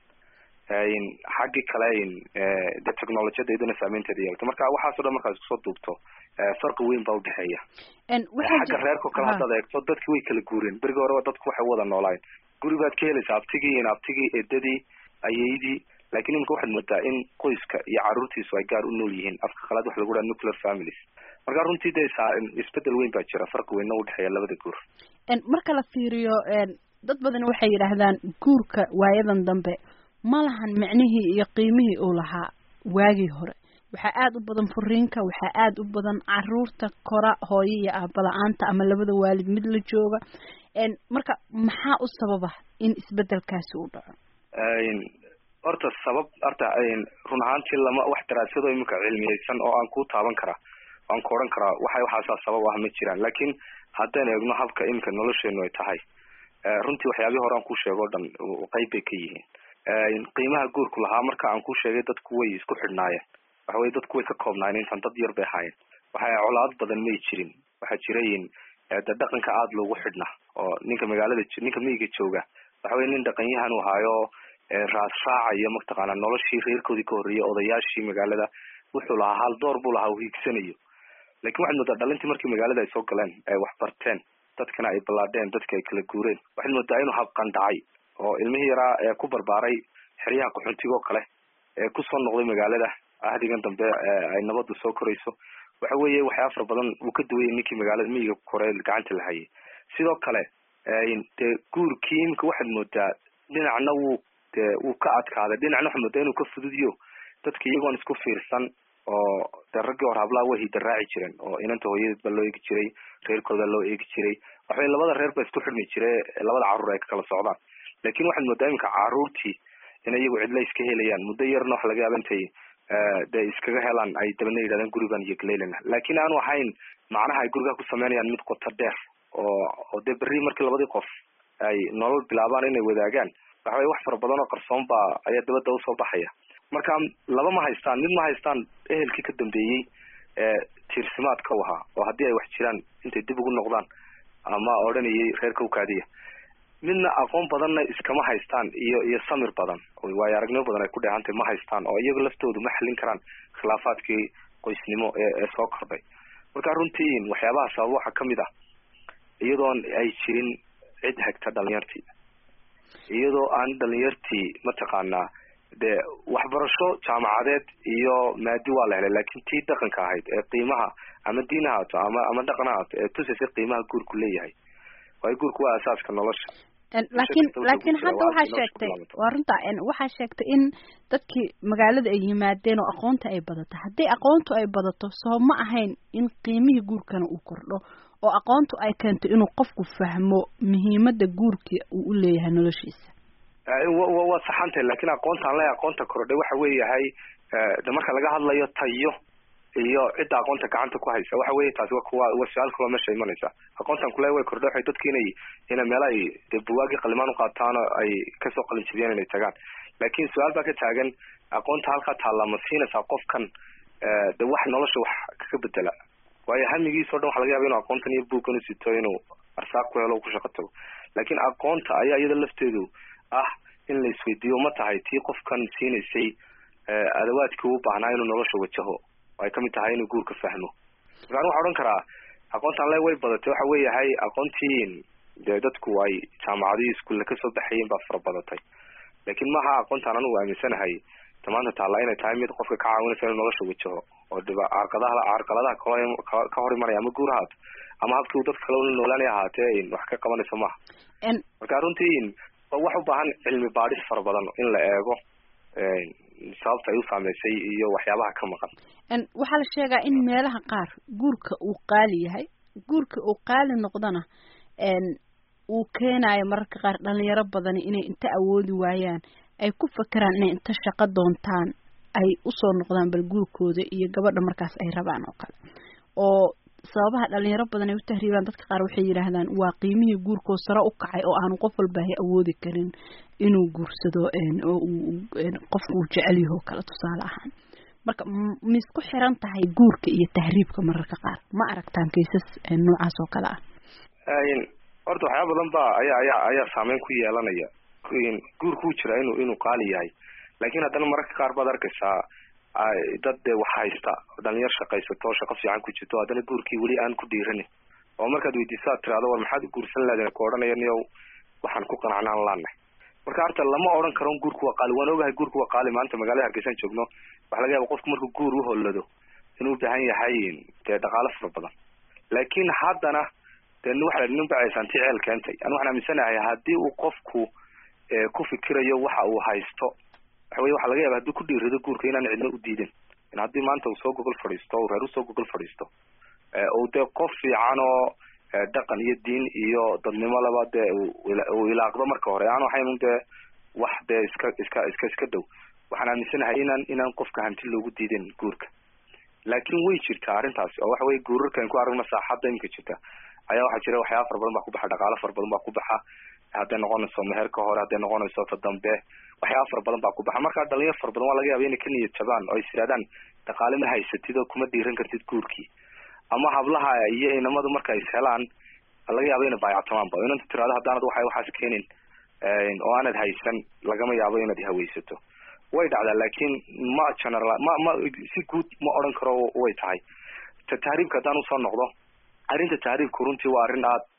S3: xaggii kale de technolojiyada iyaduna saameynteeda yeelata marka waxaaso dhan markaad iskusoo duubto farqi weyn baa udhexeeya. xagga reerkao kale haddaad eegto dadki way kala guureen berigi horeba dadku waxay wada noolaayeen guri baad ka helaysa abtigii in abtigii eedadii ayeydii laakiin iminka waxaad moodaa in qoyska iyo caruurtiisu ay gaar u nool yihiin afka qalaad waxa lagu dhaha nuclear families marka runtii de isbedel weyn baa jira farqi weynna udhexeeya labada guur.
S18: marka la fiiriyo dad badan waxay yidhaahdaan guurka waayadan dambe ma lahan micnihii iyo qiimihii uu lahaa waagii hore waxaa aada u badan furiinka waxaa aada u badan caruurta kora hooyo iyo aaba la-aanta ama labada waalid mid la jooga marka maxaa u sababa in isbedelkaasi uu dhaco?
S3: horta sabab horta run ahaantii lama wax daraasado iminka cilmiyeysan oo aan ku taaban karaa aan ku odhan karaa waxa waxaasaa sabab ah ma jiraan laakiin haddaan eegno habka iminka nolosheenu ay tahay runtii waxyaabihii hore aan ku sheego o dhan qeyb bay ka yihiin. qiimaha guurku lahaa marka aan ku sheegay dadku way isku xidhnaayeen waxa weye dadku way ka koobnaayeen intan dad yar bay ahaayeen waxa colaad badan may jirin waxaa jirayin de dhaqanka aada loogu xidhnaa oo ninka magaalada ninka miyiga jooga waxa weye nin dhaqanyahan u ahaayo raas raacayo mataqaana noloshii reerkoodii ka horreeyay odayaashii magaalada wuxuu lahaa hal door buu lahaa uu hiigsanayo laakiin waxaad moodaa dhalintii markii magaalada ay soo galeen ay wax barteen dadkana ay ballaadheen dadka ay kala guureen waxaad moodaa inuu habqan dhacay oo ilmihii yaraa ee ku barbaaray xeryaha qaxoontigo kale ee kusoo noqday magaalada ahdigan dambe ay nabadu soo korayso waxa weeye waxyaa fara badan uu ka duwayay ninkii magaalada miyiga kore gacanta la hayay. sidoo kale dee guurkii imika waxaad moodaa dhinacna wuu de wuu ka adkaaday dhinacna waxaad moodaa inuu ka fududiyo dadka iyagoon isku fiirsan oo de raggii hore hablaha way hidaraaci jireen oo inanta hooyadeed baa loo eegi jiray reerkooda loo eegi jiray waxaweye labada reer baa isku xidhmi jire labada carruur ay ka kala socdaan laakin waxaad moodaa iminka caruurtii in iyagu cidla iska helayaan muddo yarna waxa laga yaaba intay de iskaga helaan ay dabana yidhahdaan gurigan iyo galeylana laakin aanu ahayn macnaha ay gurigaa ku sameynayaan mid qoto dheer oo oo dee berri markii labadii qof ay nolol bilaabaan inay wadaagaan waxa weye wax fara badan oo qarsoon baa ayaa dabadda usoo baxaya marka laba ma haystaan mid ma haystaan ehelkii ka dambeeyey tiirsimaad ka wahaa oo haddii ay wax jiraan intay dib ugu noqdaan ama odhanayay reerka ukaadiya midna aqoon badanna iskama haystaan iyo iyo samir badan waayo aragnimo badan ay ku dheehantay ma haystaan oo iyaga laftoodu ma xallin karaan khilaafaadkii qoysnimo ee ee soo kordhay marka runtii waxyaabaha sabab waxaa kamid ah iyadoon ay jirin cid hagta dhalinyartii iyadoo aan dhalinyartii mataqaanaa de waxbarasho jaamacadeed iyo maadi waa la helay laakin tii dhaqanka ahayd ee qiimaha ama diin ha haato ama ama dhaqan ha haato ee tusaysa qiimaha guurku leeyahay waayo guurku waa asaaska nolosha.
S18: laakiin laakiin hadda waxaa sheegtay waa runta waxaa sheegtay in dadkii magaalada ay yimaadeen oo aqoonta ay badato haddii aqoontu ay badato soo ma ahayn in qiimihii guurkana uu kordho oo aqoontu ay keento inuu qofku fahmo muhiimada guurkii uu u leeyahay noloshiisa.
S3: waa saxantay laakiin aqoontaan le aqoonta kordhay waxa weeyahay de marka laga hadlayo tayo iyo cidda aqoonta gacanta ku haysa waxa weye taasi wa waa su-aal kaloo meesha imanaysa aqoontan kule way kordhay waxay dadki inay ina meela ay de buwaagii qalimaan uqaataan oo ay kasoo qalinjibiyaan inay tagaan laakin su-aal baa ka taagan aqoonta halkaa taalla ma siinaysaa qofkan de wax nolosha wax kaga bedela waayo hamigiisoo dhan waxa laga yaaba inuu aqoontan iyo buugkan u sito inuu arsaaq ku helo ku shaqo tago laakiin aqoonta ayaa iyada lafteedu ah in la isweydiiyo ma tahay tii qofkan siinaysay adawaadkii u baahnaa inuu nolosha wajaho ay kamid tahay inuu guurka fahmo marka waxaan odhan karaa aqoontan le way badatay waxa weeyahay aqoontiin dee dadku ay jaamacadii iskuulle kasoo baxayeen baa fara badatay laakiin maaha aqoontaan anigu aaminsanahay tamaanta taalla inay tahay mid qofka ka caawinaysa inuu nolosha wajaho oo dhiba carqadaha carqaladaha ka hor imanaya ama guur ahaato ama habkii uu dadka kale ula noolaanay ahaatee wax ka qabanayso maaha marka runtii wax u baahan cilmi baadhis fara badan in la eego sababta ay u saameysay iyo waxyaabaha ka maqan
S18: waxaa la sheegaa in meelaha qaar guurka uu qaali yahay guurka uu qaali noqdana uu keenayo mararka qaar dhalinyaro badani inay inta awoodi waayaan ay ku fakeraan inay inta shaqo doontaan ay usoo noqdaan bal guurkooda iyo gabadha markaas ay rabaan oo kale oo sababaha dhalinyaro badan ay u tahriibaan dadka qaar waxay yidhaahdaan waa qiimihii guurkoo sare u kacay oo aanu qof walba hay awoodi karin inuu guursado oo qofku uu jecel yaho kale tusaale ahaan marka ma isku xiran tahay guurka iyo tahriibka mararka qaar ma aragtaan kaysas noocaas oo kale ah
S3: horta waxyaaba badan ba ayaa ayaa ayaa saameyn ku yeelanaya guurku u jira inuu inuu qaali yahay laakiin haddana mararka qaar baad arkaysaa dad dee wax haysta dhalinyar shaqaysato shaqo fiican ku jirto haddana guurkii weli aan ku dhiiranin oo markaad weydiiso aad tiraado war maxaad u guursan lahaydeen ku odhanaya niyow waxaan ku qanacnaan laanahay marka horta lama odhan karo guurku waa qaali waan ogahay guurku waa qaali maanta magaalada Hargeysa joogno waxa laga yaaba qofku markuu guur u hollado inuu u baahan yahay dee dhaqaale fara badan laakiin haddana dee waxa la nin bacaysan ticeel keentay aan waxaan aaminsanahay haddii uu qofku ku fikirayo waxa uu haysto waxa weeye waxa laga yaabaa haddii ku dhiirido guurka inaan cidna u diidin in haddii maanta uu soo gogol fadhiisto uu reer u soo gogol fadhiisto oo dee qof fiican oo dhaqan iyo diin iyo dadnimo laba dee uu ilaaqdo marka hore aan waxayn dee wax dee iska iska iska iska dhow waxaan aaminsanahay inaan inaan qofka hanti loogu diidin guurka laakiin way jirtaa arrintaas oo waxa weeye guurarkan ku aragna saaxadda imika jirta ayaa waxaa jira waxyaaba fara badan baa ku baxa dhaqaale fara badan baa ku baxa hadday noqonayso meherka hore hadday noqonayso ta dambe waxyaaba fara badan baa ku baxa markaa dhalinyar fara badan waa laga yaaba inay ka niyad jabaan oo is yidhahdaan dhaqaale ma haysatid oo kuma dhiiran kartid guurkii ama hablaha iyo inamadu marka is helaan laga yaaba inay baayactamaan ba inanta tirahdo haddaanad waxay waxaas keenin oo aanad haysan lagama yaabo inaad hawaysato way dhacdaa laakiin ma general ma ma si guud ma odhan karo way tahay ta tahriibka haddaan usoo noqdo arrinta tahriibku runtii waa arrin aad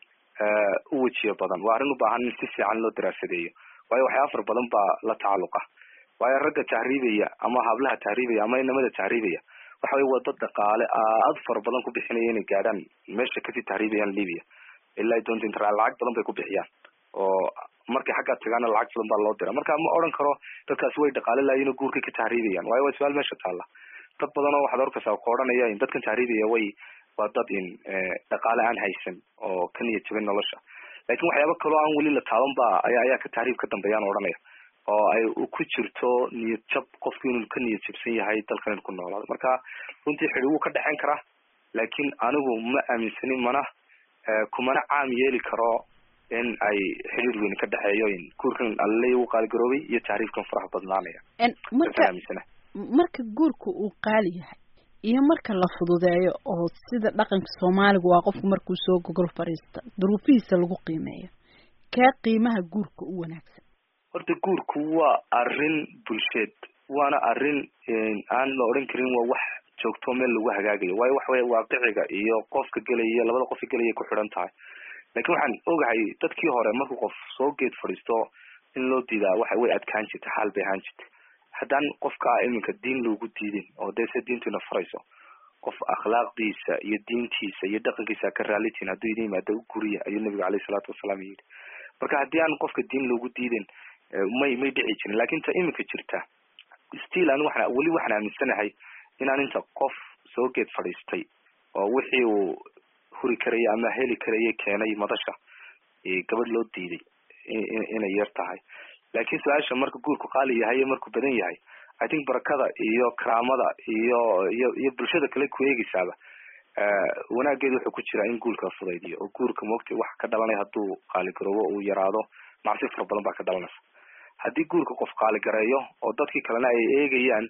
S3: u wejiyo badan waa arrin u baahan in si fiican loo daraasadeeyo waayo waxyaaba fara badan baa la tacalluqa waayo ragga tahriibaya ama hablaha tahriibaya ama inamada tahriibaya waxa weye waa dad dhaqaale aad fara badan ku bixinaya inay gaadhaan meesha kasii tahriibayaan Libya ilaa ay doonta inta lacag badan bay ku bixiyaan oo markay xagga tagaana lacag badan baa loo diraa marka ma odhan karo dadkaasi way dhaqaale laayiin guurka ka tahriibayaan waayo waa su'aal meesha taalla dad badan oo waxaad arkaysaa ku odhanaya in dadkan tahriibaya way waa dad in dhaqaale aan haysan oo ka niyad jabin nolosha laakiin waxyaaba kaloo aan weli la taaban ba ayaa ayaa ka tahriib ka dambeeyaan odhanaya oo ay ku jirto niyad jab qofku inuu ka niyad jabsan yahay dalkan inuu ku noolaado marka runtii xidhi wuu ka dhexeyn karaa laakiin anigu ma aaminsanin mana kumana caam yeeli karo in ay xiriir weyn ka dhexeeyo in guurkan alle uu qaaligaroobay iyo tahriibkan faraha badnaanaya
S18: marka marka guurku uu qaali yahay iyo marka la fududeeyo oo sida dhaqanka Soomaaliga waa qofku markuu soo gogol fariista duruufihiisa lagu qiimeeyo ka qiimaha guurka u wanaagsan
S3: horta guurku waa arrin bulsheed waana arrin aan la oran karin waa wax joogto meel lagu hagaagayo waayo wax weeye waaqiciga iyo qofka galaya labada qof galaya ku xiran tahay laakiin waxaan ogahay dadkii hore markuu qof soo geed fadhiisto in loo diidaa waxa way adkaan jirtay xal bay ahaan jirtay haddaan qofka iminka diin loogu diidin oo dee se diintuna farayso qof akhlaaqdiisa iyo diintiisa iyo dhaqankiisa ka raalitiin hadduu idin yimaado u guriya ayuu nabiga caleyhi salaatu wasalaam yidhi marka haddii aan qofka diin loogu diidin may may dhici jirin laakiin ta iminka jirta still aan waxaan weli waxaan aaminsanahay inaan inta qof soo geed fadhiistay oo wixii uu huri karaya ama heli karaya keenay madasha gabadh loo diiday inay yar tahay laakiin su-aasha marka guurku qaali yahay iyo markuu badan yahay I think barakada iyo karaamada iyo iyo iyo bulshada kale ku eegaysaaba wanaageedu wuxuu ku jiraa in guurka fudaydiyo oo guurka moogtay wax ka dhalanaya hadduu qaali garoobo uu yaraado macsi fara badan baa ka dhalanaysa haddii guurka qof qaali gareeyo oo dadkii kalena ay eegayaan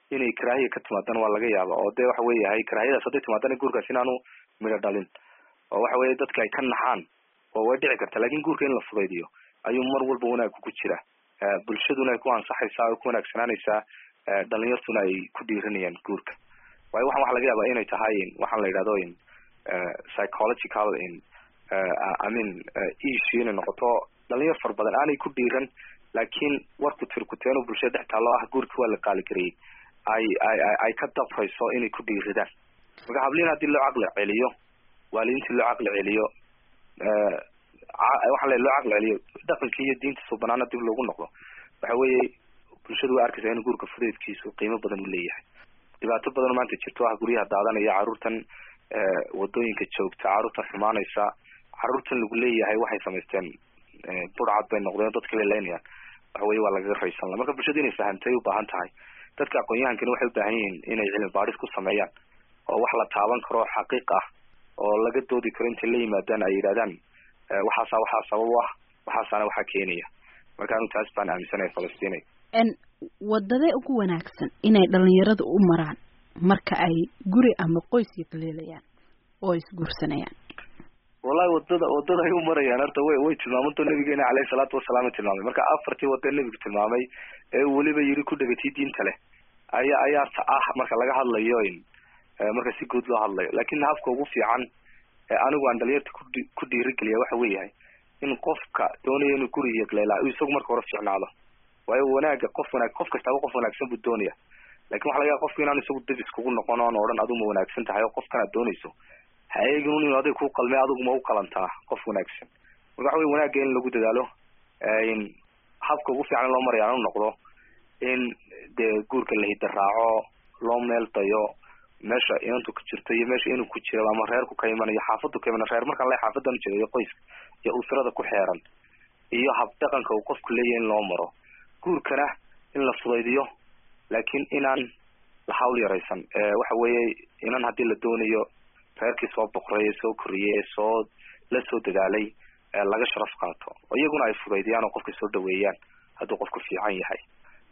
S3: inay karaahiya ka timaadana waa laga yaaba oo dee waxa weeyahay karaahiyadaas hadday timaadana guurkaas inaanu midho dhalin oo waxa weeye dadka ay ka naxaan oo way dhici karta laakiin guurka in la fudaydiyo ayuu mar walba wanaag ku jira bulshaduna ay ku ansaxaysaa oo ku wanaagsanaanaysaa dhalinyartuna ay ku dhiiranayaan guurka waayo waxaan waxa laga yaabaa inay tahay waxaan la yidhahdo in psychological in I mean issue inay noqoto dhalinyar far badan aanay ku dhiiran laakiin warku tirkuteeno bulshada dhex taalo ah guurka waa la qaaligareeyey ay ay ay ka dabrayso inay ku dhiiradaan marka habliin haddii loo caqli celiyo waalidiintii loo caqli celiyo waxaa loo caqli celiyo dhaqankii iyo diinta suubanaana dib loogu noqdo waxa weeye bulshadu way arkaysaa in guurka fudeedkiisu qiimo badan u leeyahay dhibaato badan maanta jirto ah guryaha daadanaya caruurtan wadooyinka joogta caruurtan xumaanaysa caruurtan lagu leeyahay waxay samaysteen burcad bay noqdeen dadka bay leynayaan waxa weye waa lagaga raysan marka bulshadu inay fahamtay u baahan tahay dadka aqoon-yahankani waxay u baahan yihiin inay cilmi baadhis ku sameeyaan oo wax la taaban karo xaqiiq ah oo laga doodi karo intay la yimaadaan ay yidhahdaan waxaasa waxaa sabab u ah waxaasaana waxaa keenaya marka anu taas baan aaminsanahay falastinay
S18: n wadadee ugu wanaagsan inay dhalinyaradu u maraan marka ay guri ama qoys yaqleelayaan oo isguursanayaan
S3: wallahi wadada wadada ay u marayaan horta way way tilmaamanto nabigeena caleyhi salaatu wasalaam tilmaamay marka afartii wada nabigu tilmaamay ee waliba yiri ku dhagatii diinta leh ayaa ayaa ah marka laga hadlayo in marka si guud loo hadlayo laakiin habka ugu fiican anigu aan dhalinyarta ku dhiirigeliya waxa weeyahay in qofka doonayo inuu guri yaqleelaa isagu marka hore fiicnaado waayo wanaaga qof wanaag qof kasta qof wanaagsan buu doonaya laakiin waxa laga yaabaa qofku inaan isagu dib iskugu noqon oo odhan adigu ma wanaagsan tahay oo qofkan aad doonayso ha eegin inuu adig ku qalmay adigu ma u qalantaa qof wanaagsan marka waxa weeye wanaaga in lagu dadaalo in habka ugu fiican loo marayo aanu noqdo in dee guurka la hidaraaco loo meel dayo meesha inantu ku jirto iyo meesha inuu ku jiro ama reerku ka imanayo xaafadu ka imanayo reer markaan leh xaafadan u jeedo qoyska iyo usrada ku xeeran iyo hab dhaqanka uu qofku leeyahay in loo maro guurkana in la fudaydiyo laakiin inaan la hawl yaraysan waxa weeye inan haddii la doonayo reerkii soo boqorey soo koriyey soo la soo dadaalay laga sharaf qaato oo iyaguna ay fudaydiyaan oo qofka soo dhaweeyaan hadduu qofku fiican yahay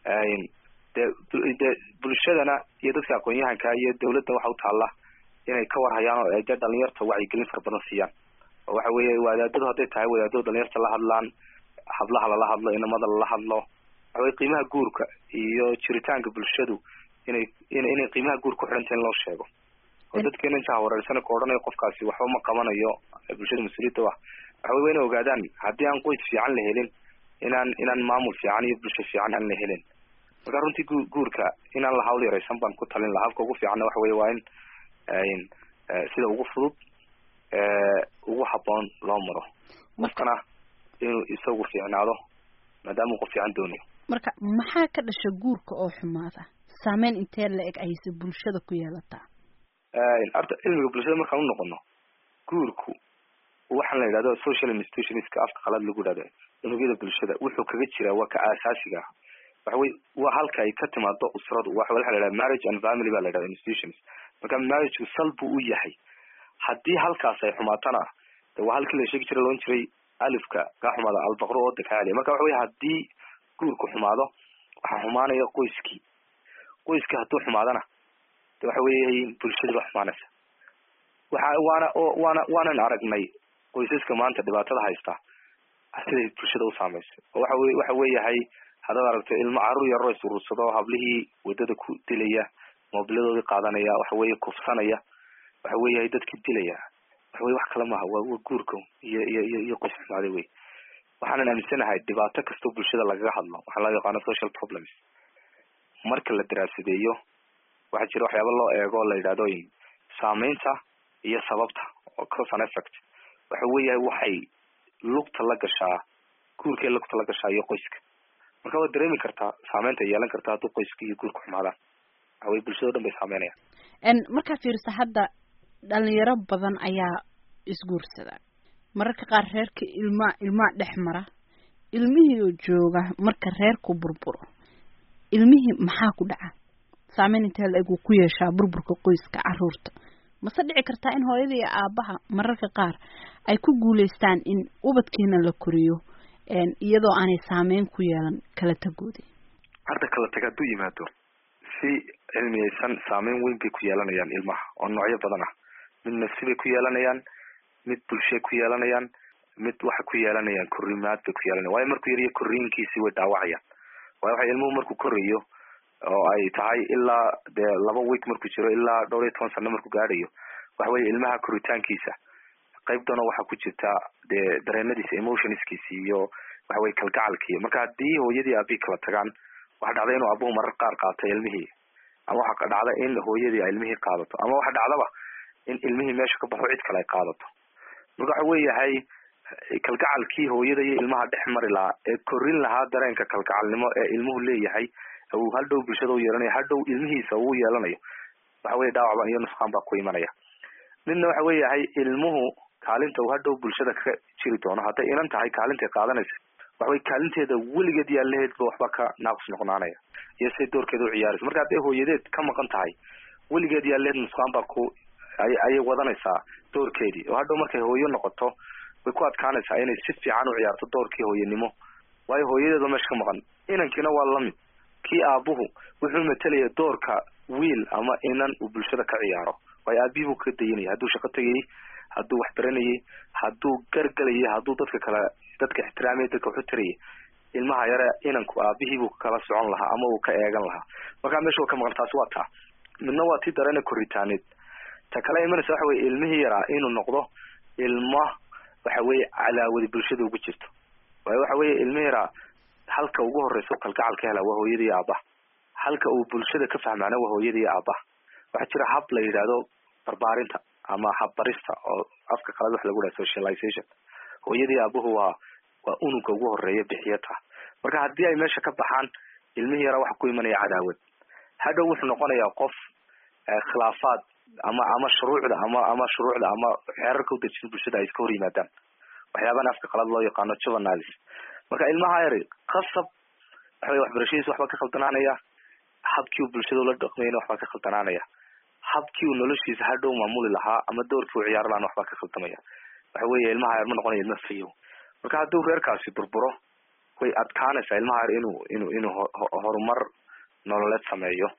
S3: de de bulshadana iyo dadka aqoon-yahanka iyo dawladda waxa u taalla inay ka warhayaan oo de dhalinyarta wacyigelin fara badan siiyaan oo waxa weeye wadaadadu hadday tahay wadaadadu dhalinyarta la hadlaan hablaha lala hadlo inamada lala hadlo waxa weye qiimaha guurka iyo jiritaanka bulshadu inay inay qiimaha guur ku xidhanta in loo sheego oo dadkeena intaa wareersana ka odhanayo qofkaasi waxba ma qabanayo bulshada mas-uuliyadda wa waxa wey inay ogaadaan haddii aan qoys fiican la helin inaan inaan maamul fiican iyo bulsho fiican aan la helin marka runtii gu guurka inaan la hawl yaraysan baan ku talin lahaa habka ugu fiicanna waxa weye waa in sida ugu fudud ugu haboon loo maro qofkana inuu isagu fiicnaado maadaama uu qof fiican doonayo
S18: marka maxaa ka dhasha guurka oo xumaada saameyn intee la eg ayse bulshada ku yeelataa
S3: arta cilmiga bulshada markaan u noqono guurku waxaan la yidhahdo social institutionska afka qalad lagu yidhahdo unugyada bulshada wuxuu kaga jiraa waa ka aasaasiga ah waxa wey waa halka ay ka timaado usradu waxa la yidhahda marriage and family baa la yidhahda institutions marka marriageu sal buu u yahay haddii halkaas ay xumaatana de waa halkii la sheegi jiray loon jiray alifka kaa xumaada albaqro oo dakaaliya marka waxa wey haddii guurku xumaado waxaa xumaanaya qoyskii qoyskii hadduu xumaadana de waxa weeye bulshada ba xumaanaysa waxa waana waana waanan aragnay qoysaska maanta dhibaatada haysta siday bulshada u saameysay oo waxa wey waxa weeyahay haddaad aragto ilmo carruur yaroo isurursado hablihii wadada ku dilaya moobiladoodii qaadanaya waxa weeye kufsanaya waxa weeyahay dadkii dilaya waxa weye wax kale maaha waa waa guurka iyo iyo iyo iyo qoys xumaaday wey waxaanan aaminsanahay dhibaato kastoo bulshada lagaga hadlo waxaa loo yaqaano social problems marka la daraasadeeyo waxaa jira waxyaaba loo eego la yidhahdo saameynta iyo sababta oo cause and effect waxa weeyahay waxay lugta la gashaa guurkay lugta la gashaa iyo qoyska marka waad dareemi kartaa saameynta ay yeelan kartaa hadduu qoyska iyo guurka xumaadaan waxa weye bulshada o dhan bay saameynayaan
S18: markaa fiirsa hadda dhalinyaro badan ayaa isguursada mararka qaar reerka ilmaa ilmaa dhex mara ilmihii oo jooga marka reerku burburo ilmihii maxaa ku dhaca saameyn intee la eg uu ku yeeshaa burburka qoyska carruurta mase dhici kartaa in hooyada iyo aabaha mararka qaar ay ku guulaystaan in ubadkiina la koriyo iyadoo aanay saameyn ku yeelan kala tagoodi
S3: hadda kala tag hadduu yimaado si cilmiyeysan saameyn weyn bay ku yeelanayaan ilmaha oo noocyo badan ah. mid nafsi bay ku yeelanayaan, mid bulshay ku yeelanayaan, mid waxay ku yeelanayaan korriimaad bay ku yeelanayaan. waayo markuu yariyo korriinkiisii way dhaawacayaan. waayo waxay ilmuhu markuu korayo oo ay tahay ilaa dee laba week markuu jiro ilaa dhowr iyo toban sano markuu gaadhayo, waxa weeye ilmaha koritaankiisa qaybtana waxaa ku jirta dee dareenadiisa emotionskiisa iyo waxa weye kalgacalkiiyo. marka haddii hooyadii aabii kala tagaan, waxa dhacda inuu abuhu marar qaar qaato ilmihii, ama waxa dhacda in hooyadii ay ilmihii qaadato, ama waxa dhacdaba in ilmihii meesha ka baxo cid kale ay qaadato. marka waxa weeyahay kalgacalkii hooyada iyo ilmaha dhex mari lahaa ee korin lahaa dareenka kalgacalnimo ee ilmuhu leeyahay uu hadhow bulshada u yeelanayo, hadhow ilmihiisa uu yeelanayo, waxa weye dhaawacban iyo nusqaan baa ku imanaya. midna waxa weeyahay ilmuhu kaalinta uu hadhow bulshada ka jiri doono, hadday inan tahay kaalintay qaadanaysa, waxa weye kaalinteeda weligeed yaalaheedba waxba ka naaqus noqonaanaya iyo say doorkeeda u ciyaaraysa. marka hadday hooyadeed ka maqan tahay, weligeed yaalaheed nusqaan baa ku ayay wadanaysaa doorkeedii, oo hadhow markay hooyo noqoto way ku adkaanaysaa inay si fiican u ciyaarto doorkii hooyanimo. waayo hooyadeeda meesha ka maqan, inankiina waa lamid. kii aabuhu wuxuu matalaya doorka wiil ama inan uu bulshada ka ciyaaro, waayo aabihii buu ka dayanaya, hadduu shaqo tegayay, hadduu wax baranayay, hadduu gargalayay, hadduu dadka kale dadka ixtiraamaya, dadka waxu tarayay, ilmaha yare inanku aabihii buu kala socon lahaa ama uu ka eegan lahaa. markaa meesha waa ka maqan. taasi waa taa. midna waa tii dareena koritaaneed. ta kale imanaysa waxa weye ilmihii yaraa inuu noqdo ilma waxa weye cadaawadi bulshada ugu jirto. waayo waxa weye ilmihii yaraa halka ugu horeysa u kalgacal ka hela waa hooyada iyo aabaha, halka uu bulshada ka fahmaana waa hooyada iyo aabaha. waxaa jira hab la yidhaahdo barbaarinta ama habbarista oo afka qalad wax lagu dhaha socialization. hooyada iyo aabuhu waa waa unugga ugu horeeya bixiyata. marka haddii ay meesha ka baxaan, ilmihii yaraa waxa ku imanaya cadaawad. hadhow wuxuu noqonayaa qof khilaafaad ama ama shuruucda ama ama shuruucda ama xeerarka u dejin bulshada ay iska hor yimaadaan, waxyaabahan afka qalad loo yaqaano juveniles. marka ilmaha yari qasab waxa weye waxbarashadiisa waxbaa ka khaldanaanaya, habkii uu bulshada ula dhaqmayna waxbaa ka khaldanaanaya, habkii uu noloshiisa hadhow maamuli lahaa ama doorkii uu ciyaari lahaana waxbaa ka khaldamaya. waxa weeye ilmaha yar ma noqonaya ilma fayow. marka hadduu reerkaasi burburo, way adkaanaysaa ilmaha yar inuu inuu inuu horumar nololeed sameeyo.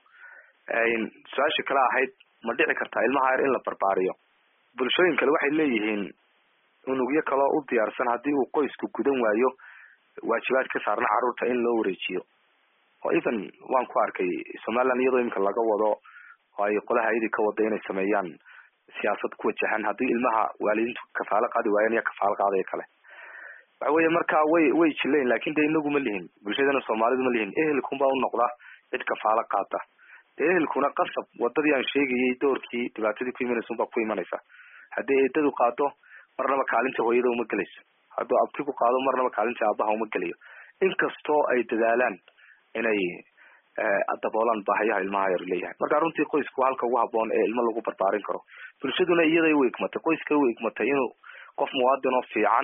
S3: su-aasha kale ahayd, ma dhici kartaa ilmaha yar in la barbaariyo? bulshooyin kale waxay leeyihiin unugyo kaloo u diyaarsan haddii uu qoysku gudan waayo waajibaad ka saarna carruurta in loo wareejiyo. oo even waan ku arkay somaliland iyadoo iminka laga wado oo ay qolaha iyadii ka wada inay sameeyaan siyaasad ku wajahan haddii ilmaha waalidiintu kafaalo qaadi waayaan iyo kafaalo qaadaya kale. waxa weeye markaa way way jileen, laakin de inagu ma lihin, bulshadana soomaalidu ma lihin. ehelkunbaa u noqda cid kafaalo qaata. dee ehelkuna qasab wadadii aan sheegayay doorkii dhibaatadii ku imanaysa unbaa ku imanaysa. haddii eedadu qaado, marnaba kaalinta hooyada uma gelayso. hadduu abti ku qaado, marnaba kaalinta aabaha uma gelayo. inkastoo ay dadaalaan inay daboolaan baahayaha ilmaha yar leeyahay. marka runtii qoysku halka ugu haboon ee ilmo lagu barbaarin karo. bulshaduna iyaday u igmatay, qoyska u igmatay inuu qof muwaadin oo fiican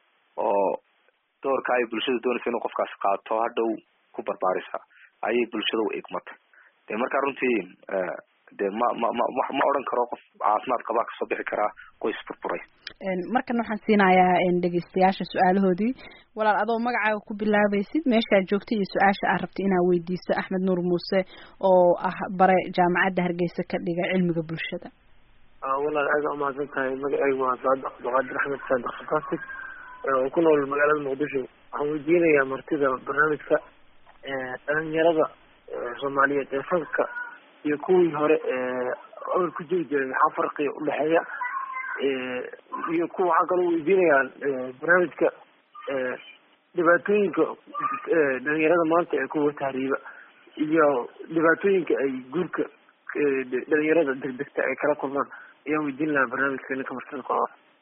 S3: oo doorka ay bulshada doonaysa inuu qofkaas qaato hadhow ku barbaarisa ayay bulshada u igmatay. dee markaa runtii dee ma ma ma ma odhan karo qof caafimaad qabaa kasoo bixi karaa qoys burburay.
S18: markan waxaan siinayaa dhegeystayaasha su-aalahoodii. walaal adoo magacaaga ku bilaabaysid, meeshaad joogtay iyo su-aasha aad rabtay inaad weydiiso Axmed Nuur Muuse oo ah bare jaamacadda Hargeysa ka dhiga cilmiga bulshada.
S19: walaal aad u mahadsan tahay. magacaygu waa Saadax Abdulqaadir Axmed Saadax Fantastic oo ku nool magaalada Muqdisho. waxaan weydiinayaa martida barnaamijka dhalinyarada Soomaaliyeed ee fanka iyo kuwii hore ee awal ku jiri jiray maxaa farqiga u dhexeeya iyo kuwa waxaa kaloo weydiinayaan barnaamijka dhibaatooyinka dhalinyarada maanta ee kuwa tahriiba iyo dhibaatooyinka ay guurka dhalinyarada degdegta ay kala kulmaan ayaan weydiin lahaa barnaamijka ninka martida ku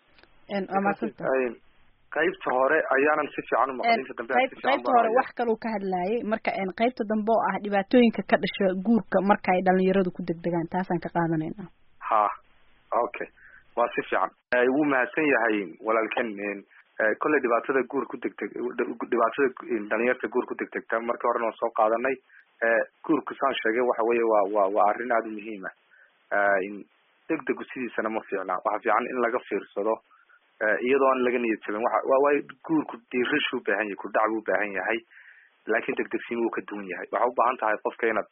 S19: ah.
S3: qaybta hore ayaanan si fiican u maqlin. inta dambe
S18: qaybta hore wax kaloo ka hadlayay, marka qaybta dambe oo ah dhibaatooyinka ka dhasha guurka marka ay dhalinyaradu ku degdegaan, taasaan ka qaadanayna.
S3: ha okay, waa si fiican. wuu mahadsan yahay walaalkan. kolley dhibaatada guur ku degdeg dhibaatada dhalinyarta guur ku degdegta markii horena waan soo qaadanay. guurku saan sheegay waxa weeye waa waa waa arrin aada u muhiim ah. degdegu sidiisana ma fiicna. waxa fiican in laga fiirsado iyadoo aan laga niyad jabin. waa waa guurku diirashu u baahan yahay, kudhac buu u baahan yahay, laakiin degdegsiin wuu ka duwan yahay. waxaa u baahan tahay qofka inaad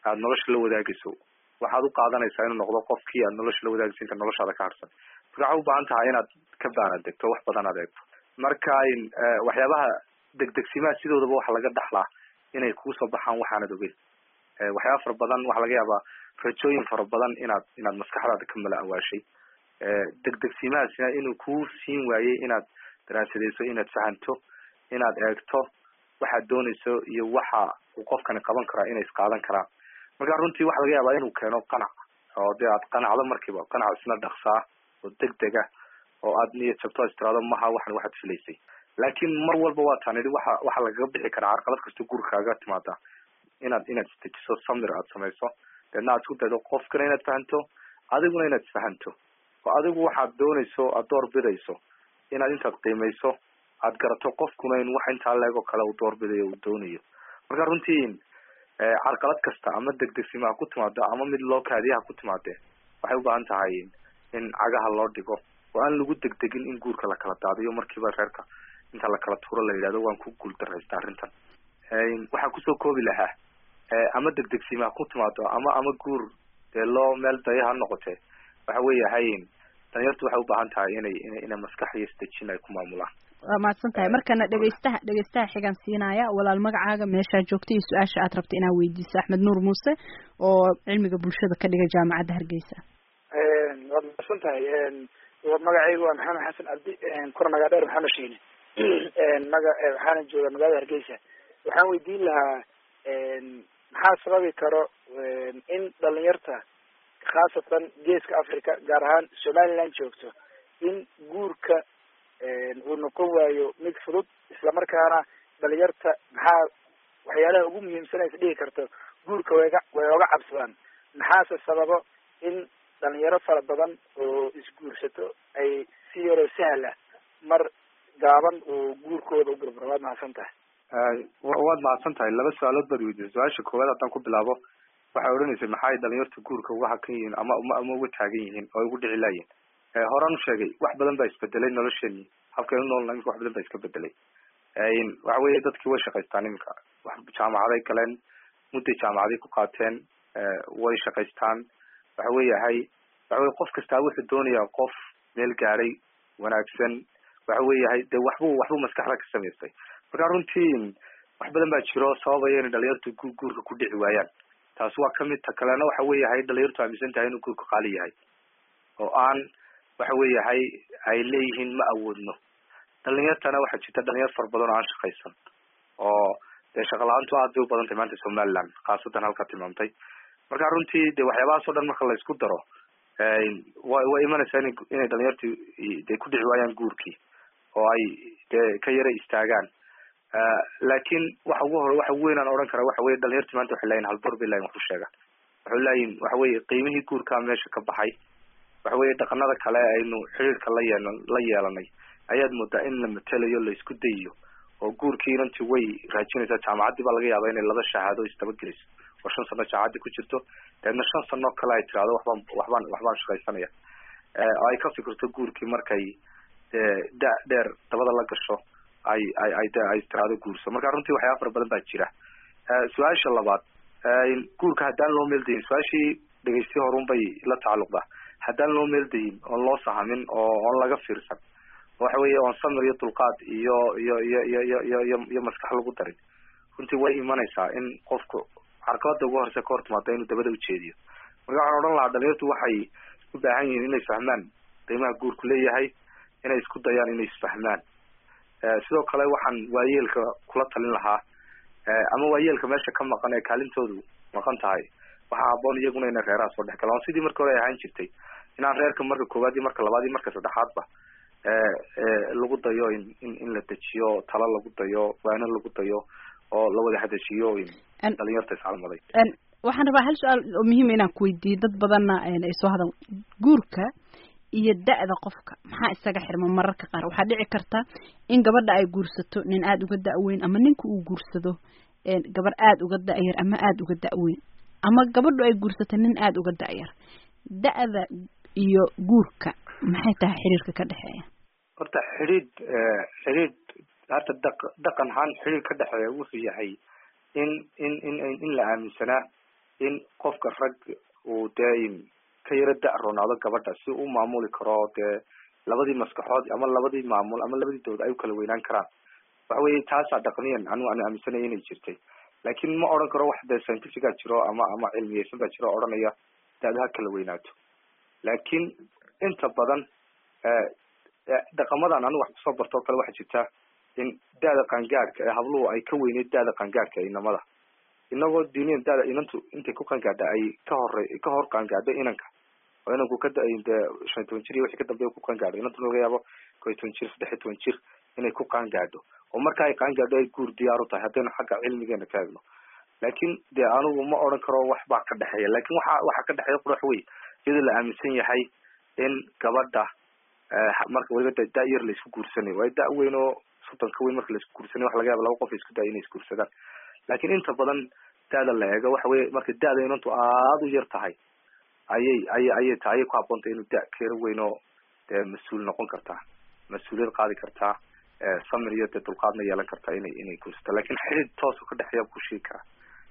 S3: aad nolosha la wadaagayso waxaad u qaadanaysaa inuu noqdo qofkii aad nolosha la wadaagayso inta noloshaada ka harsan marka waxaa u baahan tahay inaad ka baaraan degto wax badan aad eegto marka waxyaabaha degdegsimaha sidoodaba waxa laga dhaxlaa inay kuusoo baxaan waxaanad ogeyn waxyaaba fara badan waxaa laga yaabaa rajooyin fara badan inaad inaad maskaxdaada ka mala awaashay degdegsimahaasina inuu kuu siin waayey inaad daraasadeyso inaad fahanto inaad eegto waxaad doonayso iyo waxa uu qofkani qaban karaa inay isqaadan karaan marka runtii waxa laga yaabaa inuu keeno qanac oo dee aad qanacdo markiiba qanac isna dhaqsaa oo degdeg ah oo aad niyad jabto istiraado maha waxan waxaad filaysay laakiin mar walba waa taan idhi waxa waxa lagaga bixi karaa carqalad kasta gurikaaga timaada inaad inaad istejiso samir aad samayso deedna aad isku daydo qofkana inaad fahanto adiguna inaad isfahanto oo adigu waxaad doonayso aad door bidayso inaad intaad qiimayso aad garato qofkuna in wax intaa leego kale uu door bidayo uu doonayo marka runtii carqalad kasta ama degdegsimaa ku timaado ama mid loo kaadiyaha ku timaadee waxay u baahan tahay in cagaha loo dhigo oo aan lagu degdegin in guurka la kala daadiyo markiiba reerka inta la kala tuuro la yidhahdo waan ku guul daraysta arrintan waxaa kusoo koobi lahaa ama degdegsimaa ku timaado ama ama guur dee loo meel daya ha noqotee waxa weeyahay dhalinyartu waxay u baahan tahay inay inay maskax iyo isdejin ay ku maamulaan
S18: waa mahadsan tahay markana dhegeystaha dhegeystaha xigan siinaya walaal magacaaga meeshaa joogta iyo su-aasha aad rabta inaad weydiiso axmed nuur muuse oo cilmiga bulshada ka dhiga jaamacadda hargeysa
S20: waad mahadsan tahay magacaygu waa maxamed xasan cabdi kornagaa dheer maxamed shiine maga waxaana jooga magaalada hargeysa waxaan weydiin lahaa maxaa sababi karo in dhalinyarta khaasatan geeska africa gaar ahaan somaliland joogto in guurka uu noqon waayo mid fudud islamarkaana dhalinyarta maxaa waxyaalaha ugu muhiimsan is dhihi karto guurka wayga way oga cabsadaan maxaase sababo in dhalinyaro fara badan oo isguursato ay si yaroo sahla mar gaaban oo guurkooda u burburo waad mahadsan tahay
S3: waad mahadsan tahay laba su-aalood baad weydiisay su-aasha koowaad haddaan ku bilaabo waxay odhanaysay maxay dhalinyarta guurka uga hakan yihiin ama ama uga taagan yihiin oo ugu dhici laayihin horaan u sheegay wax badan baa isbedelay nolosheeni habkaynu noolna imika wax badan baa iska bedelay waxa weeye dadkii way shaqaystaan imika jaamacaday galeen mudday jaamacaday ku qaateen way shaqaystaan waxa weeyahay waxa weye qof kastaa wuxuu doonayaa qof meel gaadhay wanaagsan waxa weeyahay dee waxbuu waxbuu maskaxda ka samaystay marka runtii wax badan baa jiro sababaya inay dhalinyartu gu guurka ku dhici waayaan taasi waa kamid ta kalena waxa weeyahay dhalinyartu aaminsan tahay inuu guurka qaali yahay oo aan waxa weeyahay ay leeyihiin ma awoodno dhalinyartana waxaa jirta dhalinyar fara badan oo aan shaqaysan oo dee shaqa la-aantu aad bay u badan tahay maanta somaliland khaasatan halka tilmaamtay marka runtii de waxyaabahaas o dhan marka la isku daro wa way imanaysaa ina inay dhalinyartu de ku dhici waayaan guurkii oo ay dee ka yara istaagaan laakiin waxa ugu hore waxa weyn aan odhan karaa waxa weye dhalinyartu maanta waxay leeyihin halbor bay leeyihin wax u sheegaan waxay leeyihin waxa weye qiimihii guurkaa meesha ka baxay waxa weye dhaqanada kale aynu xiriirka la yeel la yeelanay ayaad moodaa in la matelayo la isku dayiyo oo guurkii inanti way raajinaysaa jaamacaddii baa laga yaabaa inay laba shahaado isdabageliso oo shan sano jaamacaddi ku jirto deedna shan sano kale ay tirahdo waxbaan waxbaan waxbaan shaqaysanaya oo ay ka fikirto guurkii markay da dheer dabada la gasho ay ay ay ay tirahdo guurso marka runtii waxyaaba fara badan baa jira su-aasha labaad guurka haddaan loo meeldayin su-aashii dhegeysti horun bay la tacalluqdaa haddaan loo meeldayin oon loo sahamin oo oon laga fiirsan waxa weeye oon samir iyo dulqaad iyo iyo iyo iyo iyo iyo iyo iyo maskax lagu darin runtii way imanaysaa in qofku carqalada ugu horse ka hor timaado inuu dabada ujeediyo marka waxaan odhan lahaa dhalinyartu waxay u baahan yihiin inay fahmaan qiimaha guurku leeyahay inay isku dayaan inay isfahmaan sidoo kale waxaan waayeelka kula talin lahaa ama waayeelka meesha ka maqan ee kaalintoodu maqan tahay waxaa haboon iyaguna inay reeraha soo dhex galaan sidii markii hore ay ahaan jirtay inaan reerka marka koowaad iyo marka labaad iyo marka saddexaadba lagu dayo in in in la dejiyo talo lagu dayo waano lagu dayo oo la wada hadashiyo dhalinyarta iscalmaday
S18: waxaan rabaa hal su-aal oo muhiima inaan ku weydiiyo dad badanna ay soo hadan guurka iyo da-da qofka maxaa isaga xirma mararka qaar waxaa dhici karta in gabadha ay guursato nin aada uga da-weyn ama ninka uu guursado gabar aada uga da-yar ama aada uga da-weyn ama gabadhu ay guursato nin aada uga da-yar da-da iyo guurka maxay tahay xiriirka ka dhexeeya
S3: horta xidhiid xidhiid horta daq dhaqan ahaan xidhiir ka dhexeeya wuxuu yahay in in in in la aaminsanaa in qofka rag uu dee ka yara da' roonaado gabadha si uu maamuli karo dee labadii maskaxood ama labadii maamul ama labadii dood ay u kala weynaan karaan waxa weeye taasaa dhaqniyan anigu aan aaminsanaya inay jirtay laakiin ma odhan karo wax dee scientifica jiro ama ama cilmiyeysan baa jiro odhanaya da-da ha kala weynaato laakiin inta badan dhaqamadan anigu wax kusoo barto o kale waxaa jirta in da-da qaangaadhka ee habluhu ay ka weyneyd da-da qaangaadhka ee inamada inagoo diiniyan da-da inantu intay ku qaangaadha ay ka hore ka hor qaangaadho inanka oo inanku ka da-ay dee shan iyo toban jir iyo wixii ka dambeeya ku qaangaadho inantuna laga yaabo kow iyo toban jir saddex iyo toban jir inay ku qaangaadho oo marka ay qaangaadho ay guur diyaar u tahay haddaynu xagga cilmigeena ka eegno laakiin dee anigu ma odhan karo wax baa ka dhexeeya laakiin waxa waxa ka dhexeeya qurux wey iyadoo la aaminsan yahay in gabadha marka weliba da yar laisku guursanayo waayo da weyn oo soddonka weyn marka laisku guursanayo waxa laga yaaba laba qof isku daya inay isguursadaan laakiin inta badan da-da la eego waxa weye marka da-da inantu aada u yar tahay ayay ayay ayay tahay ayay ku haboontay inuu da keero weyn oo dee mas-uul noqon kartaa mas-uuliyad qaadi kartaa samir iyo dee dulqaadna yeelan kartaa inay inay guursato laakiin xidid toosu ka dhexeeya ku sheegi kara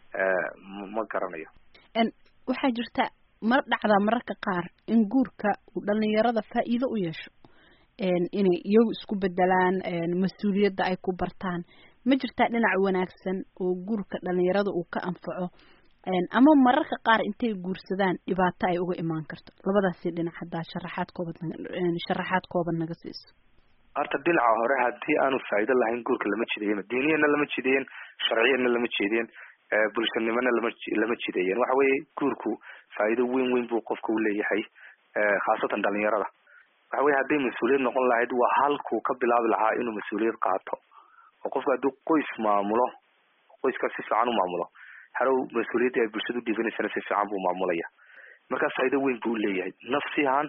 S3: ma garanayo
S18: waxaa jirta mar dhacdaa mararka qaar in guurka uu dhalinyarada faa'iido u yeesho inay iyagu isku bedelaan mas-uuliyadda ay ku bartaan ma jirtaa dhinac wanaagsan oo guurka dhalinyarada uu ka anfaco ama mararka qaar intay guursadaan dhibaato ay uga imaan karto labadaasi dhinac haddaa sharaxaad kooban sharaxaad kooban naga siiso
S3: horta dhinaca hore haddii aanu faa'iido lahayn guurka lama jideeyen diiniyana lama jideeyen sharciyana lama jeedeen bulshanimana lama lama jideeyen waxa weeye guurku faa'iido weyn weyn buu qofka u leeyahay khaasatan dhalinyarada waxa weye hadday mas-uuliyad noqon lahayd waa halkuu ka bilaabi lahaa inuu mas-uuliyad qaato oo qofka hadduu qoys maamulo qoyska si fiican u maamulo harow mas-uuliyadda ay bulshada u dhiibanaysana si fiican buu maamulaya markaas faa'iido weyn buu uleeyahay nafsi ahaan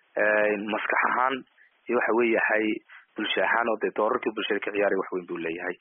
S3: maskax ahaan iyo waxa weeyahay bulsho ahaan oo dee doorarkii bulshada ka ciyaaray wax weyn buu leeyahay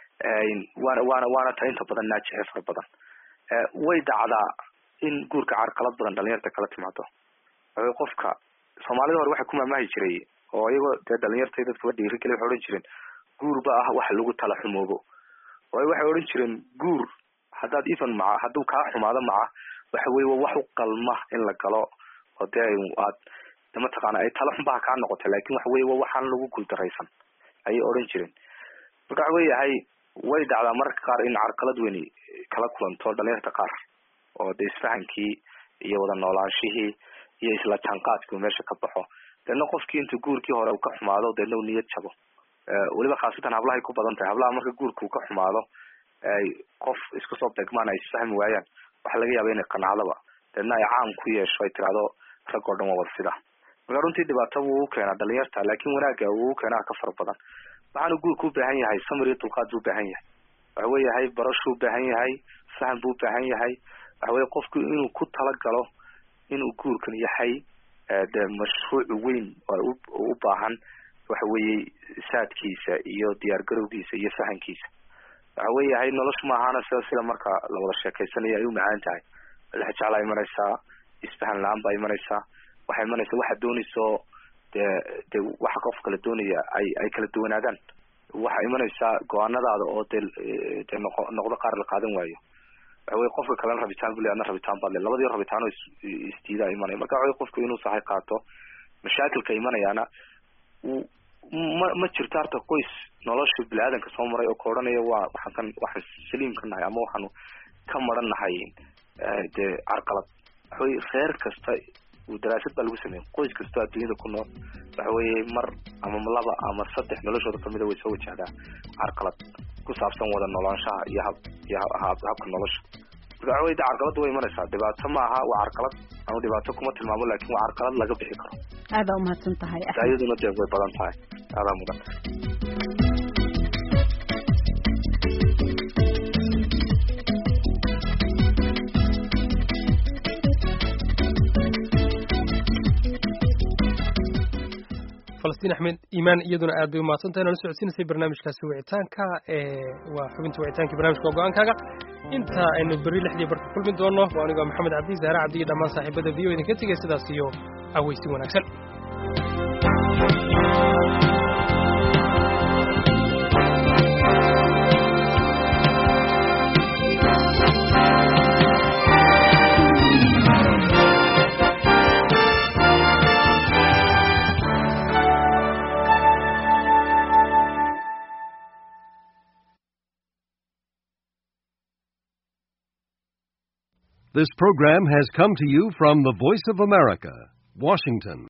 S3: waana waana waana ta inta badan naajixe fara badan way dhacdaa in guurka carqalad badan dhalinyarta kala timaado waxa qofka soomaalida hore waxay ku maamaahi jiray oo iyagoo dee dhalinyarta dadkaba dhiiri kale waxay odhan jireen guur ba ah wax lagu tala xumoobo waayo waxay odhan jireen guur haddaad even maca hadduu kaa xumaado maca waxa weye wa wax u qalma in la galo oo dee aad mataqaana ay tala xunbaha kaa noqotay laakin waxa weye wa waxaan lagu guuldaraysan ayay odhan jireen marka waxa weeyahay way dhacdaa mararka qaar in carqalad weyni kala kulanto dhalinyarta qaar oo dee isfahankii iyo wada noolaanshihii iyo isla jaanqaadkii meesha ka baxo deedna qofkii intuu guurkii hore uu ka xumaado deedna uu niyad jabo weliba khaasatan hablahay ku badan tahay hablaha marka guurka uu ka xumaado ay qof isku soo beegmaan ay isfahmi waayaan waxa laga yaaba inay qanacdaba deedna ay caam ku yeesho ay tirahdo rag oo dhan waa wada sida marka runtii dhibaato wuu u keenaa dhalinyarta laakin wanaaga wuu u keenaa ka fara badan waxaanu guurka u baahan yahay samir iyo dulqaad buu ubaahan yahay waxa weeyahay barashuu ubaahan yahay faham buu ubaahan yahay waxa weye qofku inuu ku talagalo inuu guurkan yahay de mashruuc weyn oo u baahan waxa weeye saadkiisa iyo diyaar garowgiisa iyo fahankiisa waxa weeyahay noloshu maahaana sida sida marka la wada sheekeysanayo ay u macaan tahay lexjeclaa imanaysaa isfahan la-aan baa imanaysaa waxay imanaysaa waxaad doonayso dee de waxa qof kala doonaya ay ay kala duwanaadaan waxa imanaysaa go-aanadaada oo dee dee noqo noqdo qaar la qaadan waayo waxa weye qofka kalena rabitaan buu le adna rabitaan baad le labadii rabitaano is isdiidaa imanaya marka waxa weye qofku inuu sahay qaato mashaakilka imanayaana ma ma jirto harta qoys nolosha bini-aadanka soo maray oo ka odhanaya waa waxaan kan waxaan saliim ka nahay ama waxaanu ka maran nahay dee carqalad waxa weye reer kasta daraasad baa lagu sameeyey qoys kastoo adduunyada ku nool waxa weeye mar ama laba ama saddex noloshooda kamida way soo wajahdaa carqalad ku saabsan wada noolaanshaha iyo hab iyo habka nolosha marka waxa weye de carqalada way imanaysaa dhibaato ma aha waa carqalad ama dhibaato kuma tilmaamo laakin waa carqalad laga bixi karo
S18: aada umahadsan tahay
S3: iyaduna dee way badan tahay aadaa mudan
S1: falastiin axmed iimaan iyaduna aad bay umahadsan tahay nala socodsiinaysay barnaamijkaasi wicitaanka waa xubinta wicitaanka barnamijka go-aankaaga inta aynu berri lixdii barka kulmi doono waa anigoo maxamed cabdi zahra cabdi iyo dhammaan saaxiibada v o idinka tegay sidaas iyo aweysi wanaagsan
S21: This program has come to you from the Voice of America, Washington.